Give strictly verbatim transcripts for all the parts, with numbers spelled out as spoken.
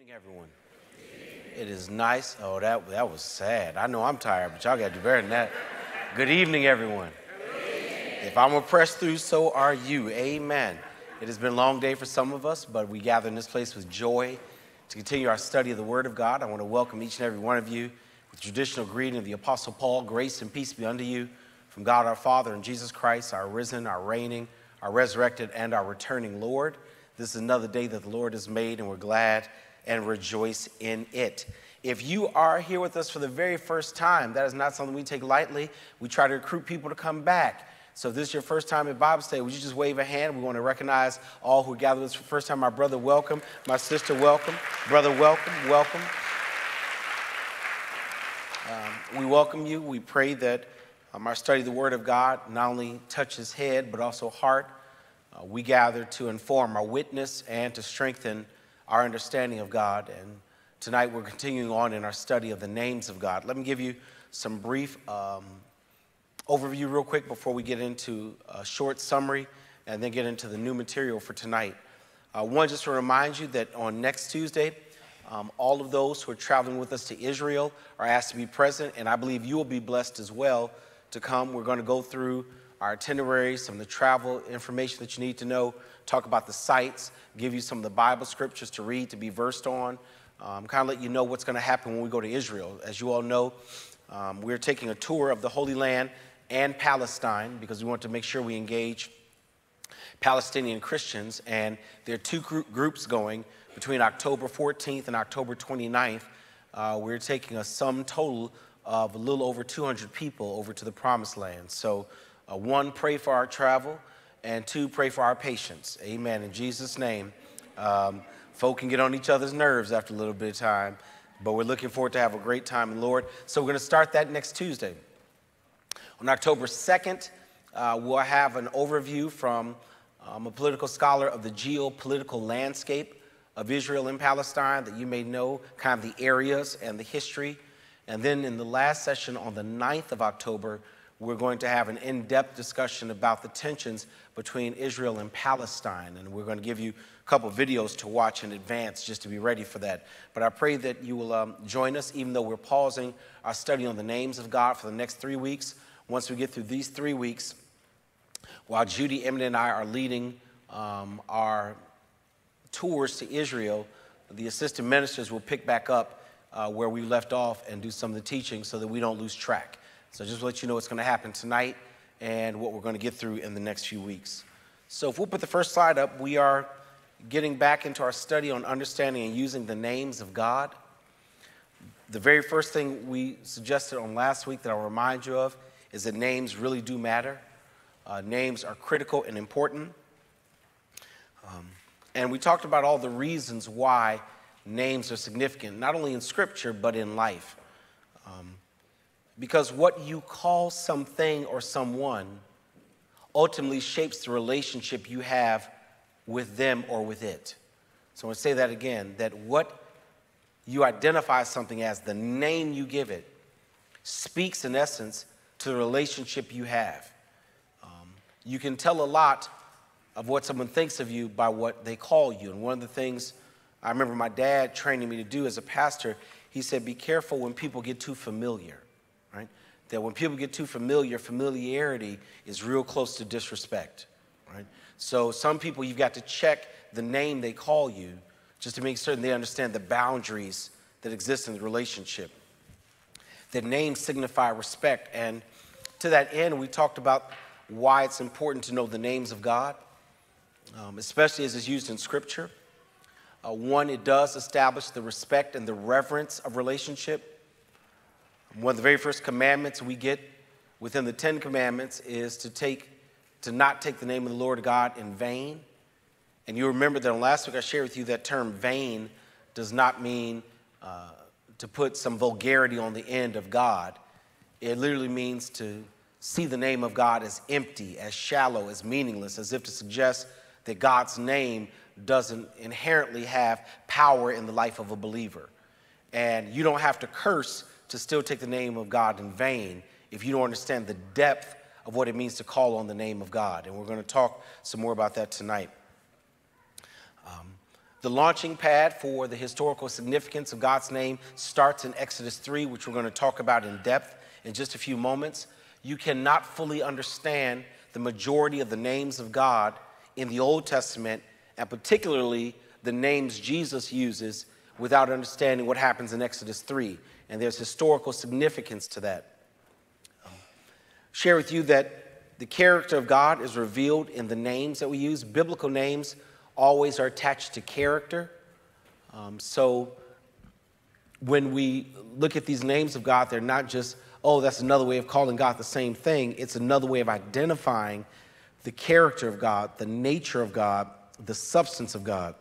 Evening, everyone. It is nice. Oh, that that was sad. I know I'm tired, but y'all got to do better than that. Good evening, everyone. If I'm gonna press through, so are you. Amen. It has been a long day for some of us, but we gather in this place with joy to continue our study of the Word of God. I want to welcome each and every one of you with the traditional greeting of the Apostle Paul. Grace and peace be unto you from God our Father and Jesus Christ, our risen, our reigning, our resurrected, and our returning Lord. This is another day that the Lord has made, and we're glad and rejoice in it. If you are here with us for the very first time, that is not something we take lightly. We try to recruit people to come back. So if this is your first time at Bible study, would you just wave a hand? We want to recognize all who gathered with us for the first time. My brother, welcome. My sister, welcome. Brother, welcome. Welcome. Um, we welcome you. We pray that um, our study of the Word of God not only touches head, but also heart. Uh, we gather to inform our witness and to strengthen our understanding of God. And tonight we're continuing on in our study of the names of God. Let me give you some brief um, overview real quick before we get into a short summary and then get into the new material for tonight. Uh, one, just to remind you that on next Tuesday, um, all of those who are traveling with us to Israel are asked to be present, and I believe you will be blessed as well to come. We're going to go through our itinerary, some of the travel information that you need to know, talk about the sites, give you some of the Bible scriptures to read, to be versed on, um, kind of let you know what's going to happen when we go to Israel. As you all know, um, we're taking a tour of the Holy Land and Palestine because we want to make sure we engage Palestinian Christians, and there are two group groups going between October fourteenth and October twenty-ninth. Uh, we're taking a sum total of a little over two hundred people over to the Promised Land. So uh, one, pray for our travel, and two, pray for our patience. Amen. In Jesus' name. Um, folk can get on each other's nerves after a little bit of time, but we're looking forward to have a great time in the Lord. So we're going to start that next Tuesday. On October second, uh, we'll have an overview from um, a political scholar of the geopolitical landscape of Israel and Palestine that you may know, kind of the areas and the history. And then in the last session on the ninth of October, we're going to have an in-depth discussion about the tensions between Israel and Palestine. And we're going to give you a couple of videos to watch in advance just to be ready for that. But I pray that you will um, join us, even though we're pausing our study on the names of God for the next three weeks. Once we get through these three weeks, while Judy, Emmett, and I are leading um, our tours to Israel, the assistant ministers will pick back up uh, where we left off and do some of the teaching so that we don't lose track. So just to let you know what's going to happen tonight and what we're going to get through in the next few weeks. So if we'll put the first slide up, we are getting back into our study on understanding and using the names of God. The very first thing we suggested on last week that I'll remind you of is that names really do matter. Uh, names are critical and important. Um, and we talked about all the reasons why names are significant, not only in Scripture, but in life. Um, Because what you call something or someone ultimately shapes the relationship you have with them or with it. So I'm going to say that again, that what you identify something as, the name you give it, speaks in essence to the relationship you have. Um, you can tell a lot of what someone thinks of you by what they call you. And one of the things I remember my dad training me to do as a pastor, he said, be careful when people get too familiar. Right? That when people get too familiar, familiarity is real close to disrespect. Right? So some people, you've got to check the name they call you just to make certain they understand the boundaries that exist in the relationship. That names signify respect. And to that end, we talked about why it's important to know the names of God, um, especially as it's used in Scripture. Uh, one, it does establish the respect and the reverence of relationship. One of the very first commandments we get within the Ten Commandments is to take, to not take the name of the Lord God in vain. And you remember that last week I shared with you that term vain does not mean uh, to put some vulgarity on the end of God. It literally means to see the name of God as empty, as shallow, as meaningless, as if to suggest that God's name doesn't inherently have power in the life of a believer. And you don't have to curse to still take the name of God in vain if you don't understand the depth of what it means to call on the name of God. And we're going to talk some more about that tonight. Um, The launching pad for the historical significance of God's name starts in Exodus three, which we're going to talk about in depth in just a few moments. You cannot fully understand the majority of the names of God in the Old Testament, and particularly the names Jesus uses, without understanding what happens in Exodus three. And there's historical significance to that. Um, share with you that the character of God is revealed in the names that we use. Biblical names always are attached to character. Um, so when we look at these names of God, they're not just, oh, that's another way of calling God the same thing. It's another way of identifying the character of God, the nature of God, the substance of God.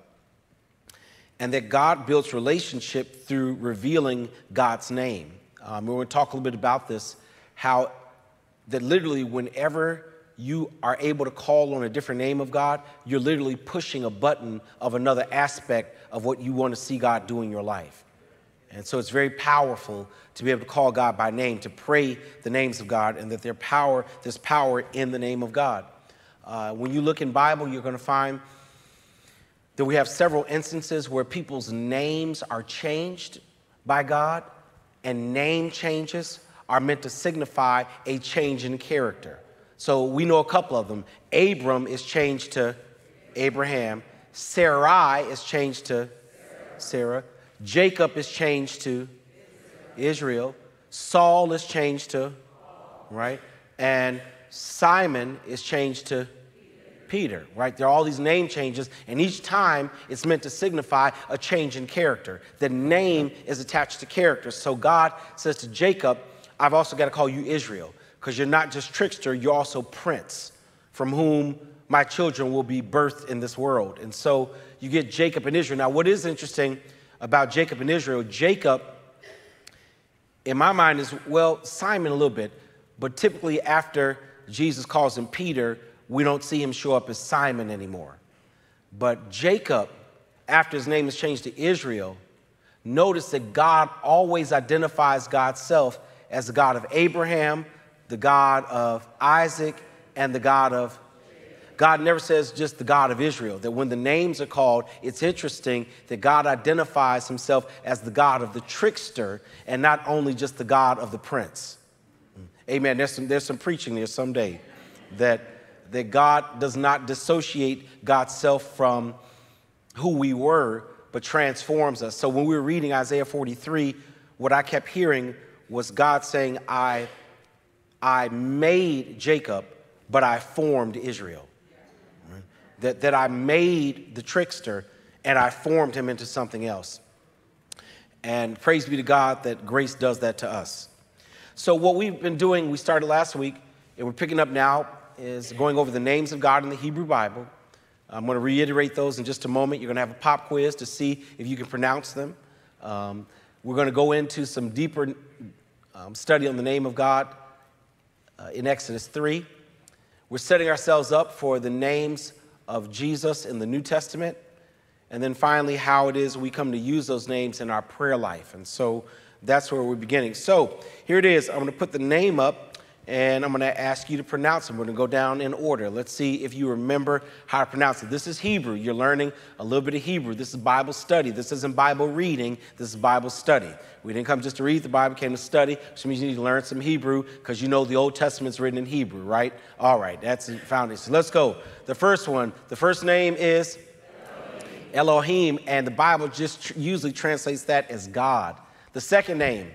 And that God builds relationship through revealing God's name. Um, we're going to talk a little bit about this, how that literally whenever you are able to call on a different name of God, you're literally pushing a button of another aspect of what you want to see God do in your life. And so it's very powerful to be able to call God by name, to pray the names of God, and that there's power, there's power in the name of God. Uh, when you look in Bible, you're going to find that we have several instances where people's names are changed by God, and name changes are meant to signify a change in character. So we know a couple of them. Abram is changed to Abraham. Sarai is changed to Sarah. Jacob is changed to Israel. Saul is changed to, right? And Simon is changed to Peter, right? There are all these name changes, and each time it's meant to signify a change in character. The name is attached to character. So God says to Jacob, I've also got to call you Israel, because you're not just trickster, you're also prince, from whom my children will be birthed in this world. And so you get Jacob and Israel. Now, what is interesting about Jacob and Israel, Jacob, in my mind, is, well, Simon a little bit, but typically after Jesus calls him Peter, we don't see him show up as Simon anymore. But Jacob, after his name is changed to Israel, notice that God always identifies God's self as the God of Abraham, the God of Isaac, and the God of... God never says just the God of Israel, that when the names are called, it's interesting that God identifies himself as the God of the trickster and not only just the God of the prince. Amen. There's some, there's some preaching there someday that, that God does not dissociate God's self from who we were, but transforms us. So when we were reading Isaiah forty-three, what I kept hearing was God saying, I, I made Jacob, but I formed Israel. Right? That, that I made the trickster and I formed him into something else. And praise be to God that grace does that to us. So what we've been doing, we started last week, and we're picking up now, is going over the names of God in the Hebrew Bible. I'm going to reiterate those in just a moment. You're going to have a pop quiz to see if you can pronounce them. Um, we're going to go into some deeper um, study on the name of God uh, in Exodus three. We're setting ourselves up for the names of Jesus in the New Testament. And then finally, how it is we come to use those names in our prayer life. And so that's where we're beginning. So here it is. I'm going to put the name up, and I'm going to ask you to pronounce them. We're going to go down in order. Let's see if you remember how to pronounce it. This is Hebrew. You're learning a little bit of Hebrew. This is Bible study. This isn't Bible reading. This is Bible study. We didn't come just to read the Bible, came to study, which means you need to learn some Hebrew because you know the Old Testament's written in Hebrew, right? All right, that's the foundation. So let's go. The first one, the first name is Elohim, and the Bible just tr- usually translates that as God. The second name,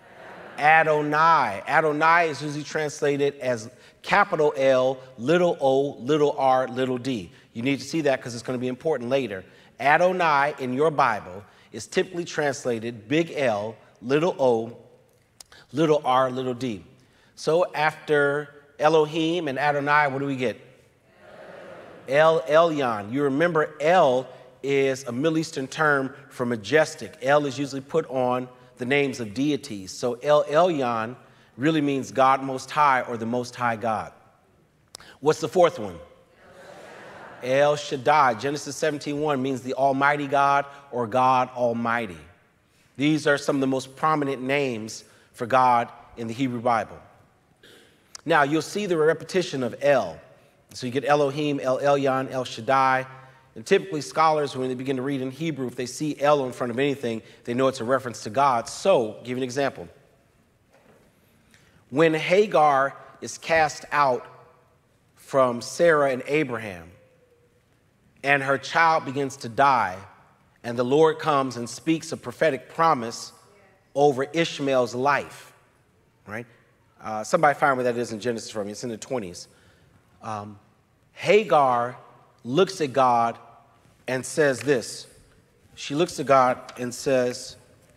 Adonai. Adonai is usually translated as capital L, little o, little r, little d. You need to see that because it's going to be important later. Adonai in your Bible is typically translated big L, little o, little r, little d. So after Elohim and Adonai, what do we get? El Elyon. You remember El is a Middle Eastern term for majestic. El is usually put on the names of deities. So El Elyon really means God Most High or the Most High God. What's the fourth one? El Shaddai. Genesis seventeen one means the Almighty God or God Almighty. These are some of the most prominent names for God in the Hebrew Bible. Now, you'll see the repetition of El. So you get Elohim, El Elyon, El Shaddai. And typically scholars, when they begin to read in Hebrew, if they see El in front of anything, they know it's a reference to God. So, give you an example. When Hagar is cast out from Sarah and Abraham, and her child begins to die, and the Lord comes and speaks a prophetic promise over Ishmael's life, right? Uh, somebody find where that is in Genesis for me. It's in the twenties. Um, Hagar looks at God and says this. She looks at God and says,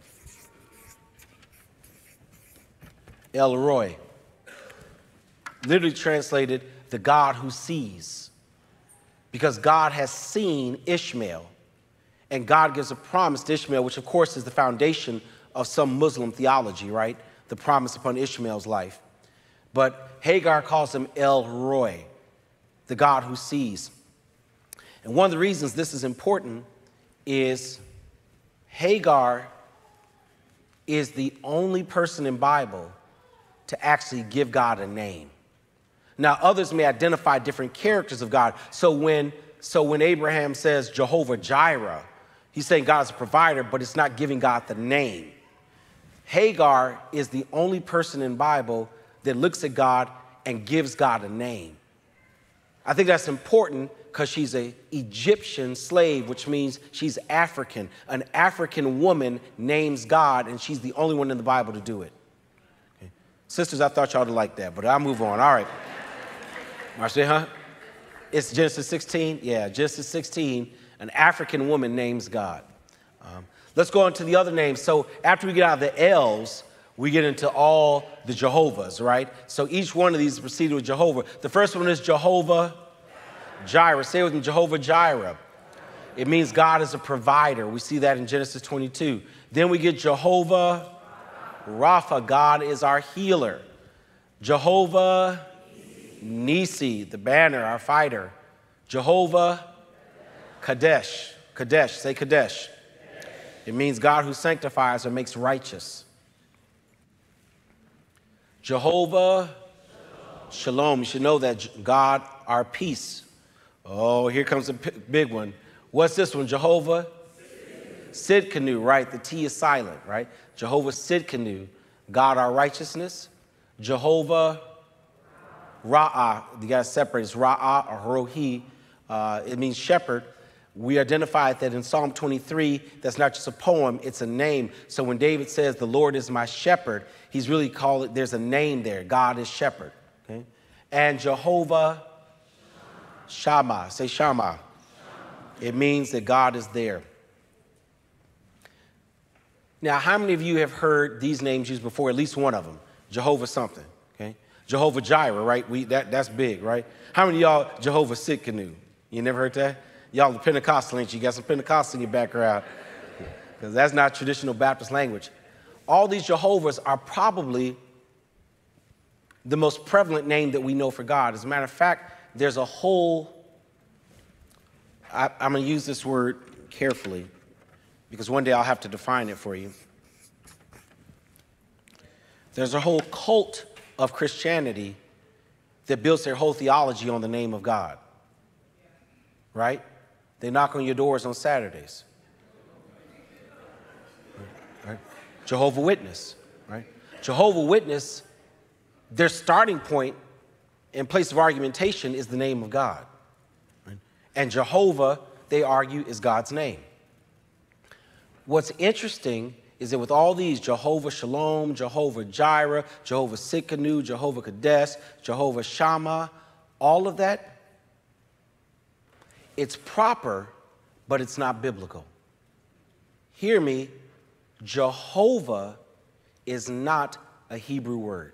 El Roi, literally translated, the God who sees. Because God has seen Ishmael, and God gives a promise to Ishmael, which of course is the foundation of some Muslim theology, right? The promise upon Ishmael's life. But Hagar calls him El Roi, the God who sees. And one of the reasons this is important is Hagar is the only person in the Bible to actually give God a name. Now, others may identify different characters of God. So when, so when Abraham says Jehovah Jireh, he's saying God is a provider, but it's not giving God the name. Hagar is the only person in the Bible that looks at God and gives God a name. I think that's important because she's an Egyptian slave, which means she's African. An African woman names God, and she's the only one in the Bible to do it. Okay. Sisters, I thought y'all would like that, but I'll move on. All right. Marcia, huh? It's Genesis sixteen. Yeah, Genesis sixteen, an African woman names God. Um, let's go on to the other names. So after we get out of the L's, we get into all the Jehovahs, right? So each one of these is preceded with Jehovah. The first one is Jehovah Jireh. Say it with me, Jehovah Jireh. It means God is a provider. We see that in Genesis twenty-two. Then we get Jehovah Rapha. God is our healer. Jehovah Nisi, the banner, our fighter. Jehovah Kadesh. Kadesh, say Kadesh. It means God who sanctifies or makes righteous. Jehovah Shalom. You should know that God, our peace. Oh, here comes a big one. What's this one? Jehovah Sidkenu, right? The T is silent, right? Jehovah Sidkenu, God, our righteousness. Jehovah Ra'ah, you got to separate. It's Ra'ah or Rohi. Uh, it means shepherd. We identified that in Psalm twenty-three, that's not just a poem, it's a name. So when David says, the Lord is my shepherd, he's really called it, there's a name there. God is shepherd. Okay? And Jehovah Shammah. Say Shammah. It means that God is there. Now, how many of you have heard these names used before? At least one of them. Jehovah something. Okay? Jehovah Jireh, right? We, that, that's big, right? How many of y'all Jehovah Sidkenu? You never heard that? Y'all the Pentecostal, ain't you? You got some Pentecostal in your background. Because that's not traditional Baptist language. All these Jehovahs are probably the most prevalent name that we know for God. As a matter of fact, there's a whole, I, I'm going to use this word carefully because one day I'll have to define it for you. There's a whole cult of Christianity that builds their whole theology on the name of God, right? They knock on your doors on Saturdays. Right? Jehovah Witness, right? Jehovah Witness, their starting point and place of argumentation is the name of God. Right? And Jehovah, they argue, is God's name. What's interesting is that with all these, Jehovah Shalom, Jehovah Jireh, Jehovah Sidkenu, Jehovah Kadesh, Jehovah Shammah, all of that, it's proper, but it's not biblical. Hear me, Jehovah is not a Hebrew word.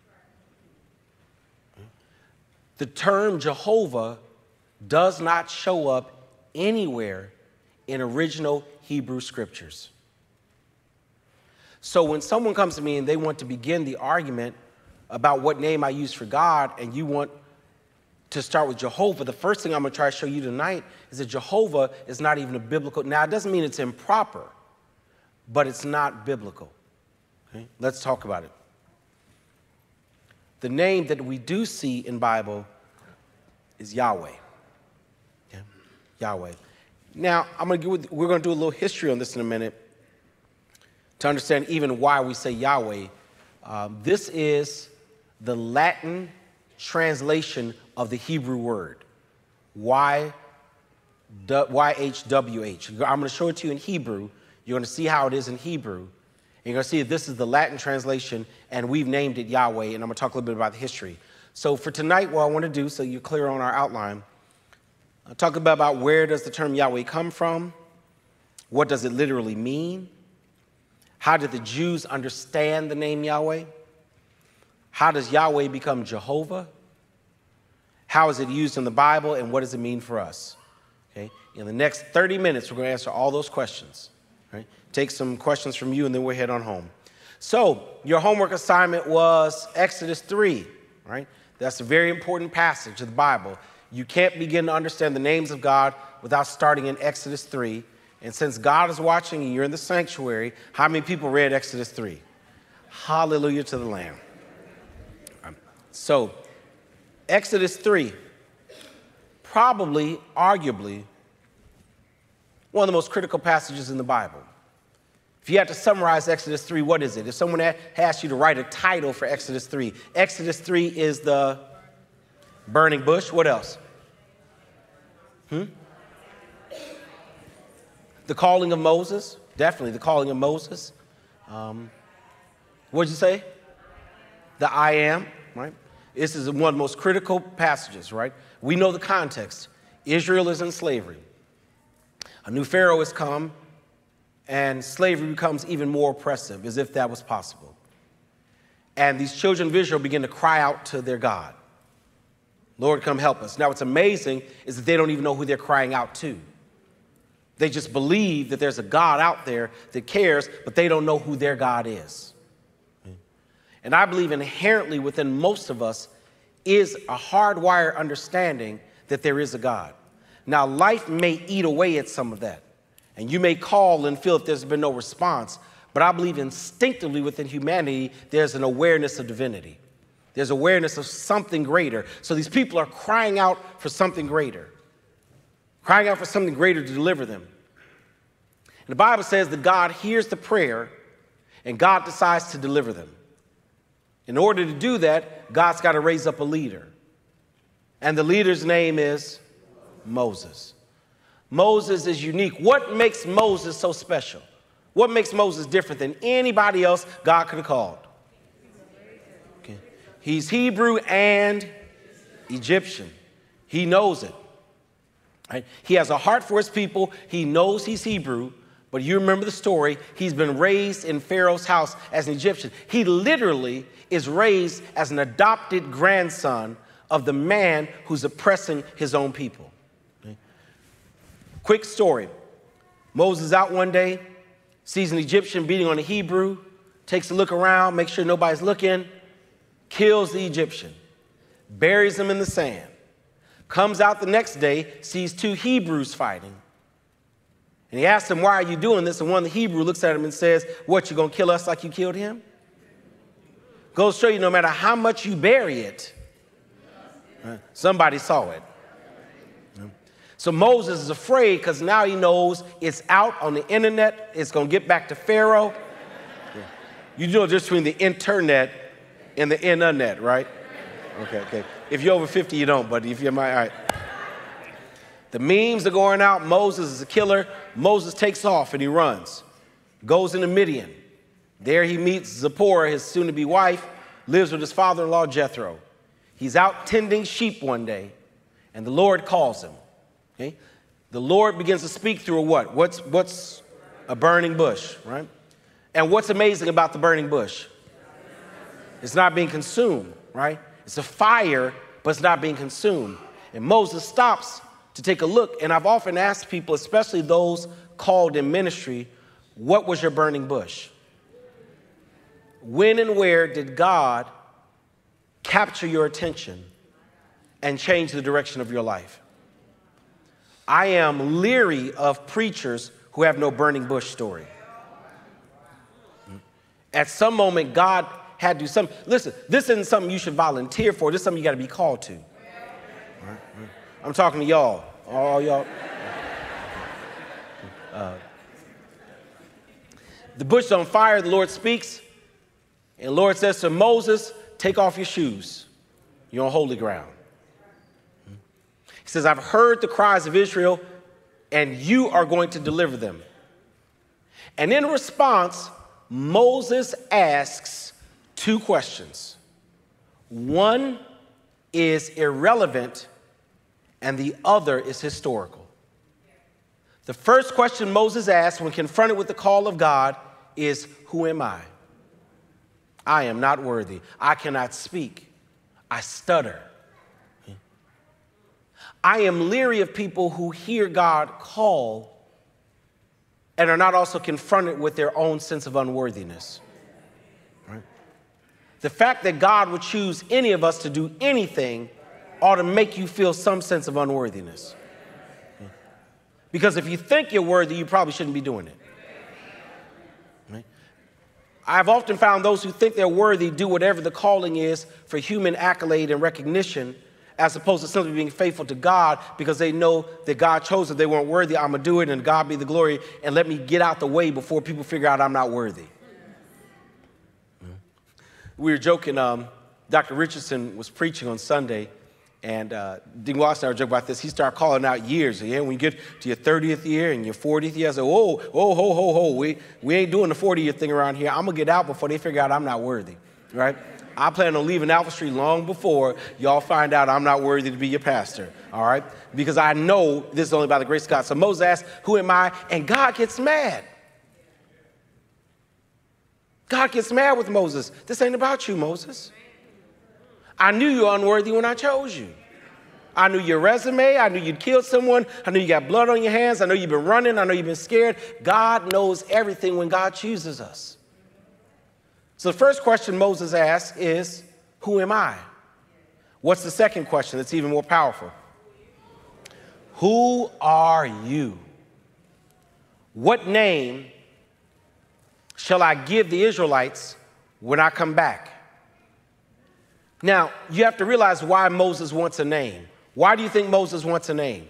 The term Jehovah does not show up anywhere in original Hebrew scriptures. So when someone comes to me and they want to begin the argument about what name I use for God, and you want to start with Jehovah, the first thing I'm going to try to show you tonight is that Jehovah is not even a biblical. Now, it doesn't mean it's improper, but it's not biblical. Okay? Let's talk about it. The name that we do see in Bible is Yahweh. Okay? Yahweh. Now, I'm gonna give, we're going to do a little history on this in a minute to understand even why we say Yahweh. Um, this is the Latin translation of the Hebrew word, Y H W H. I'm going to show it to you in Hebrew. You're going to see how it is in Hebrew. And you're going to see that this is the Latin translation, and we've named it Yahweh, and I'm going to talk a little bit about the history. So for tonight, what I want to do, so you're clear on our outline, I'll talk about, about where does the term Yahweh come from, what does it literally mean, how did the Jews understand the name Yahweh, how does Yahweh become Jehovah, how is it used in the Bible, and what does it mean for us? Okay? In the next thirty minutes, we're going to answer all those questions. Right? Take some questions from you, and then we'll head on home. So your homework assignment was Exodus three, right? That's a very important passage of the Bible. You can't begin to understand the names of God without starting in Exodus three. And since God is watching and you're in the sanctuary, how many people read Exodus three? Hallelujah to the Lamb. So Exodus three, probably, arguably, one of the most critical passages in the Bible. If you had to summarize Exodus three, what is it? If someone asked you to write a title for Exodus three, Exodus three is the burning bush. What else? Hmm? The calling of Moses. Definitely the calling of Moses. Um, what did you say? The I am, right? This is one of the most critical passages, right? We know the context. Israel is in slavery. A new Pharaoh has come, and slavery becomes even more oppressive, as if that was possible. And these children of Israel begin to cry out to their God. Lord, come help us. Now, what's amazing is that they don't even know who they're crying out to. They just believe that there's a God out there that cares, but they don't know who their God is. And I believe inherently within most of us is a hardwired understanding that there is a God. Now, life may eat away at some of that, and you may call and feel if there's been no response, but I believe instinctively within humanity, there's an awareness of divinity. There's awareness of something greater. So these people are crying out for something greater, crying out for something greater to deliver them. And the Bible says that God hears the prayer, and God decides to deliver them. In order to do that, God's got to raise up a leader. And the leader's name is Moses. Moses is unique. What makes Moses so special? What makes Moses different than anybody else God could have called? Okay. He's Hebrew and Egyptian. He knows it. Right? He has a heart for his people. He knows he's Hebrew. But you remember the story. He's been raised in Pharaoh's house as an Egyptian. He literally is raised as an adopted grandson of the man who's oppressing his own people. Okay? Quick story. Moses out one day, sees an Egyptian beating on a Hebrew, takes a look around, makes sure nobody's looking, kills the Egyptian, buries him in the sand, comes out the next day, sees two Hebrews fighting. And he asks them, why are you doing this? And one of the Hebrew looks at him and says, what, you gonna kill us like you killed him? Goes to show you, no matter how much you bury it, right, somebody saw it. So Moses is afraid because now he knows it's out on the internet. It's going to get back to Pharaoh. Yeah. You know the difference between the internet and the internet, right? Okay, okay. If you're over fifty, you don't, but if you're my, all right. The memes are going out. Moses is a killer. Moses takes off and he runs, goes into Midian. There he meets Zipporah, his soon-to-be wife, lives with his father-in-law, Jethro. He's out tending sheep one day, and the Lord calls him. Okay? The Lord begins to speak through a what? What's, what's a burning bush, right? And what's amazing about the burning bush? It's not being consumed, right? It's a fire, but it's not being consumed. And Moses stops to take a look, and I've often asked people, especially those called in ministry, what was your burning bush? When and where did God capture your attention and change the direction of your life? I am leery of preachers who have no burning bush story. At some moment, God had to do something. Listen, this isn't something you should volunteer for. This is something you got to be called to. I'm talking to y'all, all y'all. Uh, the bush is on fire, the Lord speaks, and the Lord says to Moses, take off your shoes. You're on holy ground. He says, I've heard the cries of Israel, and you are going to deliver them. And in response, Moses asks two questions. One is irrelevant, and the other is historical. The first question Moses asked when confronted with the call of God is, who am I? I am not worthy. I cannot speak. I stutter. I am leery of people who hear God call and are not also confronted with their own sense of unworthiness. Right? The fact that God would choose any of us to do anything ought to make you feel some sense of unworthiness. Because if you think you're worthy, you probably shouldn't be doing it. Right? I've often found those who think they're worthy do whatever the calling is for human accolade and recognition, as opposed to simply being faithful to God because they know that God chose it. They weren't worthy. I'm going to do it, and God be the glory, and let me get out the way before people figure out I'm not worthy. We were joking. Um, Doctor Richardson was preaching on Sunday, and uh, Dean Watson and I were joking about this. He started calling out years. Yeah, when you get to your thirtieth year and your fortieth year, I said, whoa, whoa, ho, ho, ho. We, we ain't doing the forty-year thing around here. I'm going to get out before they figure out I'm not worthy, right? I plan on leaving Alpha Street long before y'all find out I'm not worthy to be your pastor, all right? Because I know this is only by the grace of God. So Moses asks, who am I? And God gets mad. God gets mad with Moses. This ain't about you, Moses. I knew you were unworthy when I chose you. I knew your resume. I knew you'd killed someone. I knew you got blood on your hands. I know you've been running. I know you've been scared. God knows everything when God chooses us. So the first question Moses asks is, who am I? What's the second question that's even more powerful? Who are you? What name shall I give the Israelites when I come back? Now, you have to realize why Moses wants a name. Why do you think Moses wants a name?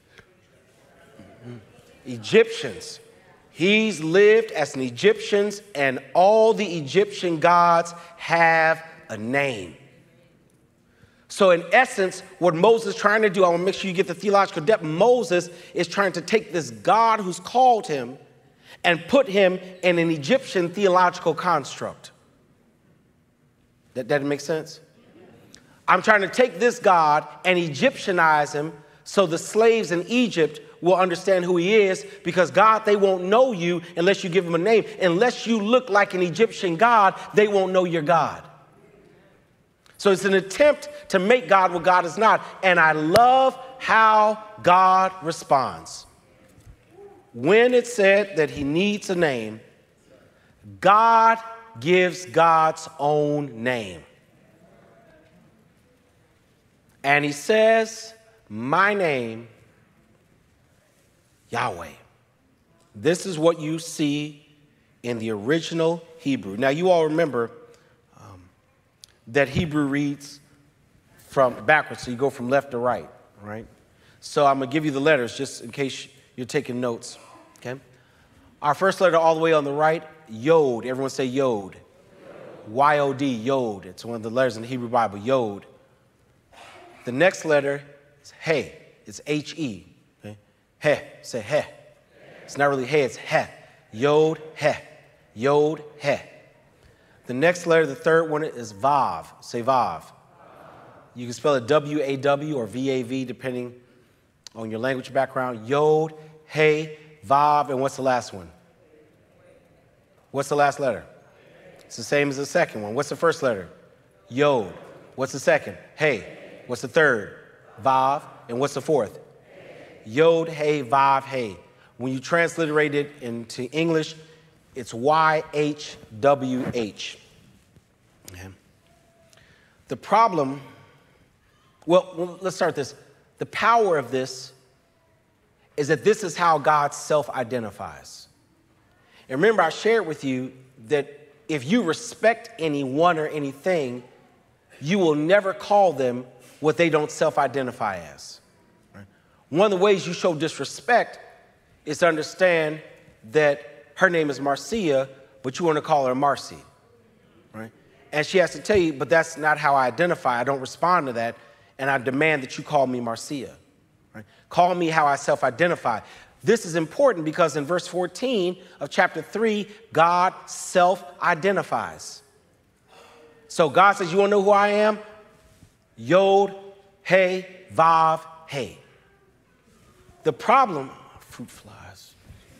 Egyptians. He's lived as an Egyptian, and all the Egyptian gods have a name. So in essence, what Moses is trying to do, I want to make sure you get the theological depth. Moses is trying to take this God who's called him and put him in an Egyptian theological construct. That doesn't make sense? I'm trying to take this God and Egyptianize him so the slaves in Egypt will understand who he is, because God, they won't know you unless you give them a name. Unless you look like an Egyptian God, they won't know your God. So it's an attempt to make God what God is not. And I love how God responds. When it said that he needs a name, God gives God's own name. And he says, my name, Yahweh. This is what you see in the original Hebrew. Now, you all remember um, that Hebrew reads from backwards, so you go from left to right, right? So I'm going to give you the letters just in case you're taking notes, okay? Our first letter all the way on the right, Yod. Everyone say Yod. Y O D, Yod. It's one of the letters in the Hebrew Bible, Yod. The next letter is He. It's H E. Okay? He. Say He. It's not really He, it's He. Yod, He. Yod, He. The next letter, the third one, is Vav. Say Vav. You can spell it W A W or V A V, depending on your language background. Yod, He, Vav, and what's the last one? What's the last letter? It's the same as the second one. What's the first letter? Yod. What's the second? He. What's the third? Vav. And what's the fourth? Yod, He, Vav, He. When you transliterate it into English, it's Y H W H. Okay. The problem, well, well, let's start this. The power of this is that this is how God self-identifies. And remember, I shared with you that if you respect anyone or anything, you will never call them what they don't self-identify as. Right? One of the ways you show disrespect is to understand that her name is Marcia, but you want to call her Marcy, right? And she has to tell you, but that's not how I identify. I don't respond to that, and I demand that you call me Marcia, right? Call me how I self-identify. This is important because in verse fourteen of chapter three, God self-identifies. So God says, you want to know who I am? Yod, Hey, Vav, Hey. The problem, fruit flies.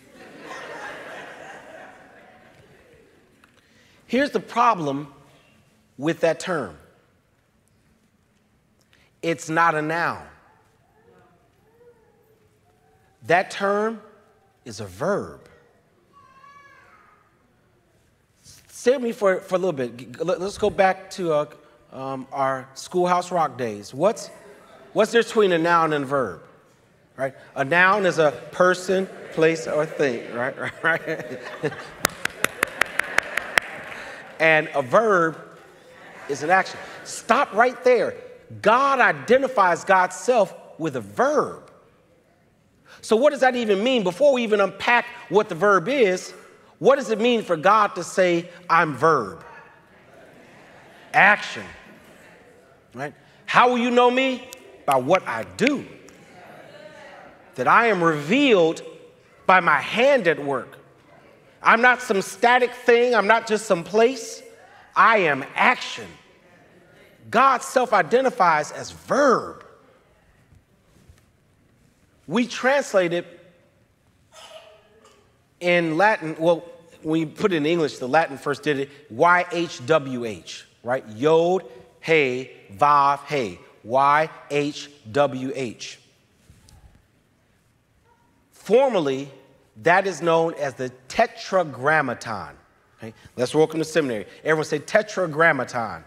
Here's the problem with that term. It's not a noun. That term is a verb. Stay with me for, for a little bit. Let's go back to uh, um, our Schoolhouse Rock days. What's, what's there between a noun and a verb? Right? A noun is a person, place, or thing, right? right? And a verb is an action. Stop right there. God identifies God's self with a verb. So what does that even mean? Before we even unpack what the verb is, what does it mean for God to say, I'm verb? Action. Right? How will you know me? By what I do. That I am revealed by my hand at work. I'm not some static thing. I'm not just some place. I am action. God self-identifies as verb. We translate it in Latin. Well, when you put it in English, the Latin first did it Y H W H, right? Yod, Hey, Vav, Hey. Y H W H. Formally, that is known as the Tetragrammaton. Okay? Let's welcome to seminary. Everyone say Tetragrammaton. Tetragrammaton.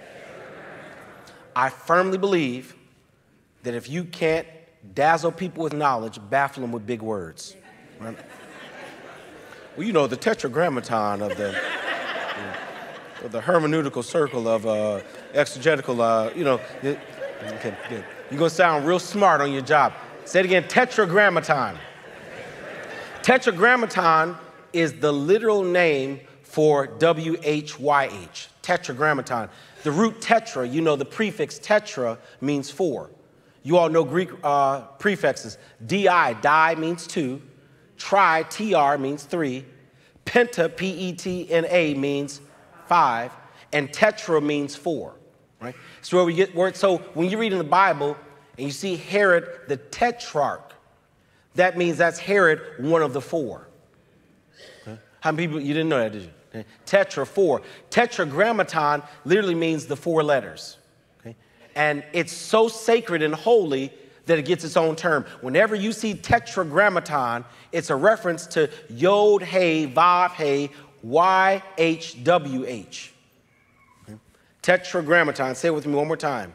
I firmly believe that if you can't dazzle people with knowledge, baffle them with big words. Right? Well, you know, the Tetragrammaton of the, of the hermeneutical circle of uh, exegetical, uh, you know, it, okay, good. You're going to sound real smart on your job. Say it again, Tetragrammaton. Tetragrammaton is the literal name for W H Y H, Tetragrammaton. The root tetra, you know the prefix tetra means four. You all know Greek uh, prefixes. Di, di means two. Tri, tr means three. Penta, P E T N A means five. And tetra means four, right? So where we get word. So when you read in the Bible and you see Herod the Tetrarch, that means that's Herod, one of the four. Okay. How many people, you didn't know that, did you? Okay. Tetra, four. Tetragrammaton literally means the four letters. Okay. And it's so sacred and holy that it gets its own term. Whenever you see Tetragrammaton, it's a reference to Yod, Hey, Vav, Hey, Y H W H. Okay. Tetragrammaton, say it with me one more time.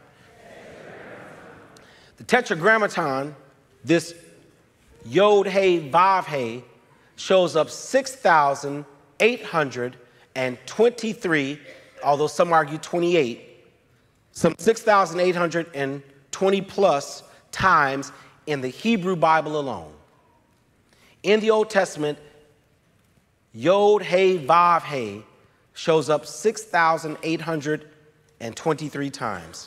The Tetragrammaton, this Yod, Hey, Vav, Hey, shows up six thousand eight hundred twenty-three, although some argue twenty-eight, some six thousand eight hundred twenty plus times in the Hebrew Bible alone. In the Old Testament, Yod, Hey, Vav, Hey shows up six thousand eight hundred twenty-three times.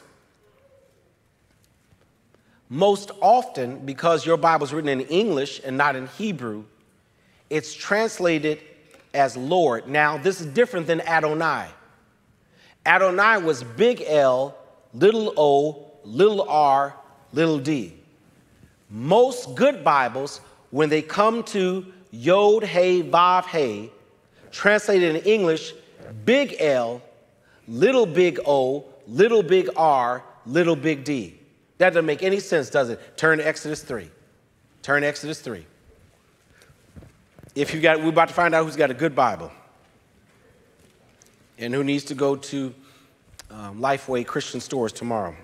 Most often, because your Bible is written in English and not in Hebrew, it's translated as Lord. Now, this is different than Adonai. Adonai was big L, little o, little r, little d. Most good Bibles, when they come to Yod, Hey, Vav, Hey, translated in English, big L, little big o, little big r, little big d. That doesn't make any sense, does it? Turn to Exodus three. Turn to Exodus three. If you got, we're about to find out who's got a good Bible and who needs to go to um, Lifeway Christian stores tomorrow.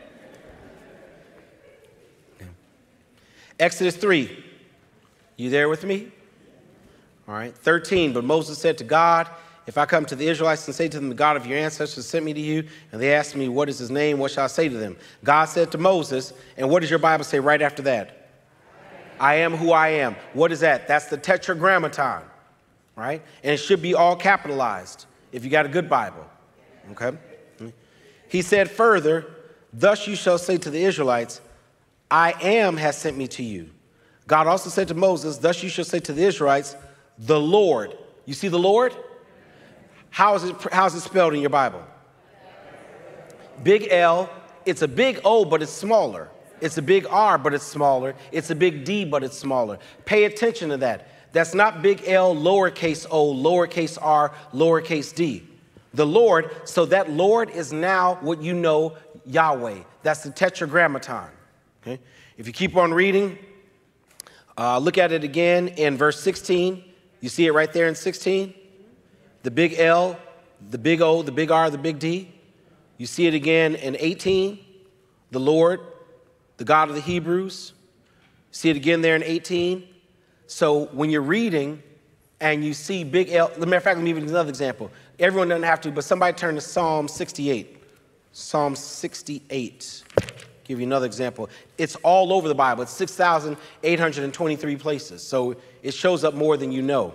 Okay. Exodus three. You there with me? All right. thirteen. But Moses said to God, if I come to the Israelites and say to them, the God of your ancestors sent me to you, and they ask me, what is his name? What shall I say to them? God said to Moses, and what does your Bible say right after that? I am who I am. What is that? That's the tetragrammaton, right? And it should be all capitalized if you got a good Bible, okay? He said further, thus you shall say to the Israelites, I am has sent me to you. God also said to Moses, thus you shall say to the Israelites, the Lord. You see the Lord? How is it, how is it spelled in your Bible? Big L. It's a big O, but it's smaller. It's a big R, but it's smaller. It's a big D, but it's smaller. Pay attention to that. That's not big L, lowercase o, lowercase r, lowercase d. The Lord, so that Lord is now what you know, Yahweh. That's the tetragrammaton. Okay? If you keep on reading, uh, look at it again in verse sixteen. You see it right there in sixteen? The big L, the big O, the big R, the big D. You see it again in eighteen, the Lord, the God of the Hebrews. See it again there in eighteen. So when you're reading and you see big L, as a matter of fact, let me give you another example. Everyone doesn't have to, but somebody turn to Psalm sixty-eight. Psalm sixty-eight. Give you another example. It's all over the Bible. It's six thousand eight hundred twenty-three places. So it shows up more than you know.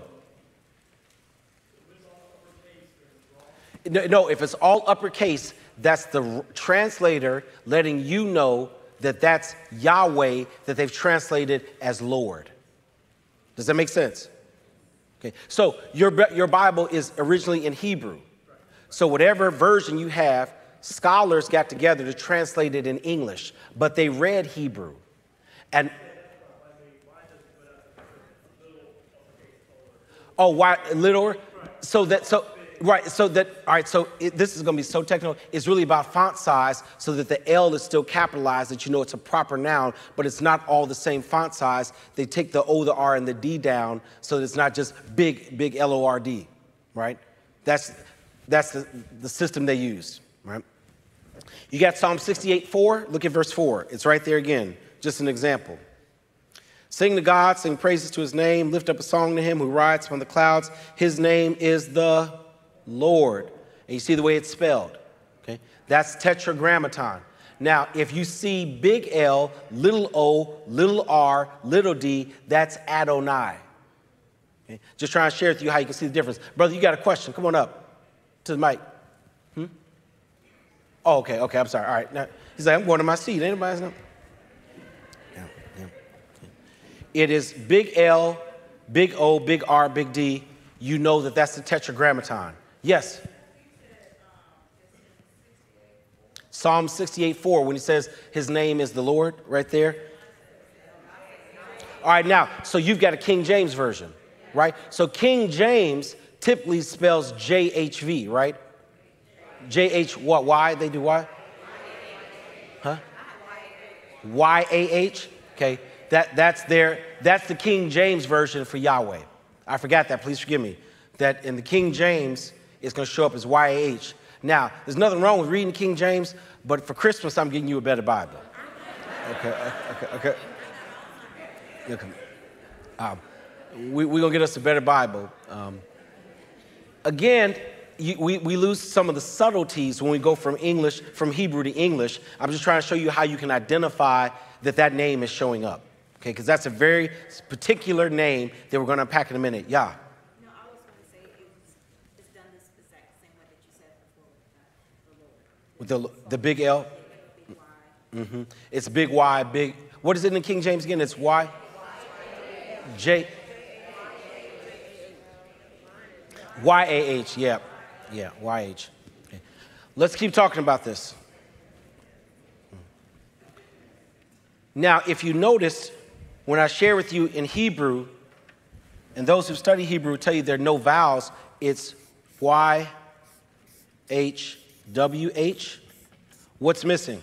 No, if it's all uppercase, that's the translator letting you know that that's Yahweh that they've translated as Lord. Does that make sense? Okay. So your, your Bible is originally in Hebrew. So whatever version you have, scholars got together to translate it in English, but they read Hebrew. And oh, why little? So that so. Right, so that, all right, so it, this is going to be so technical. It's really about font size so that the L is still capitalized, that you know it's a proper noun, but it's not all the same font size. They take the O, the R, and the D down so that it's not just big, big L O R D, right? That's, that's the, the system they use, right? You got Psalm sixty-eight four. Look at verse four. It's right there again, just an example. Sing to God, sing praises to his name, lift up a song to him who rides upon the clouds. His name is the Lord. And you see the way it's spelled. Okay? That's tetragrammaton. Now, if you see big L, little o, little r, little d, that's Adonai. Okay? Just trying to share with you how you can see the difference. Brother, you got a question. Come on up to the mic. Hmm? Oh, okay, okay, I'm sorry. All right. Now, he's like, I'm going to my seat. Anybody's know? Yeah, yeah. Okay. It is big L, big O, big R, big D. You know that that's the tetragrammaton. Yes. Psalm sixty-eight four, when he says his name is the Lord, right there. All right, now, so you've got a King James version, right? So King James typically spells J H V, right? J H what? Y? They do what? Huh? Y A H? Okay, that, that's their, that's the King James version for Yahweh. I forgot that, please forgive me. That in the King James, it's going to show up as Y A H. Now, there's nothing wrong with reading King James, but for Christmas, I'm getting you a better Bible. Okay, okay, okay. okay. Um, we, we're going to get us a better Bible. Um, again, you, we, we lose some of the subtleties when we go from English, from Hebrew to English. I'm just trying to show you how you can identify that that name is showing up. Okay, because that's a very particular name that we're going to unpack in a minute. Yeah. No, I was going to say it was, it's done this exact same way that you said before with the Lord. With the, the big L? Big Y. Mm-hmm. It's big Y, big. What is it in the King James again? It's Y? J. Y A H, yeah. Yeah, Y H. Okay. Let's keep talking about this. Now, if you notice, when I share with you in Hebrew, and those who study Hebrew tell you there are no vowels, it's Y, H, W, H. What's missing?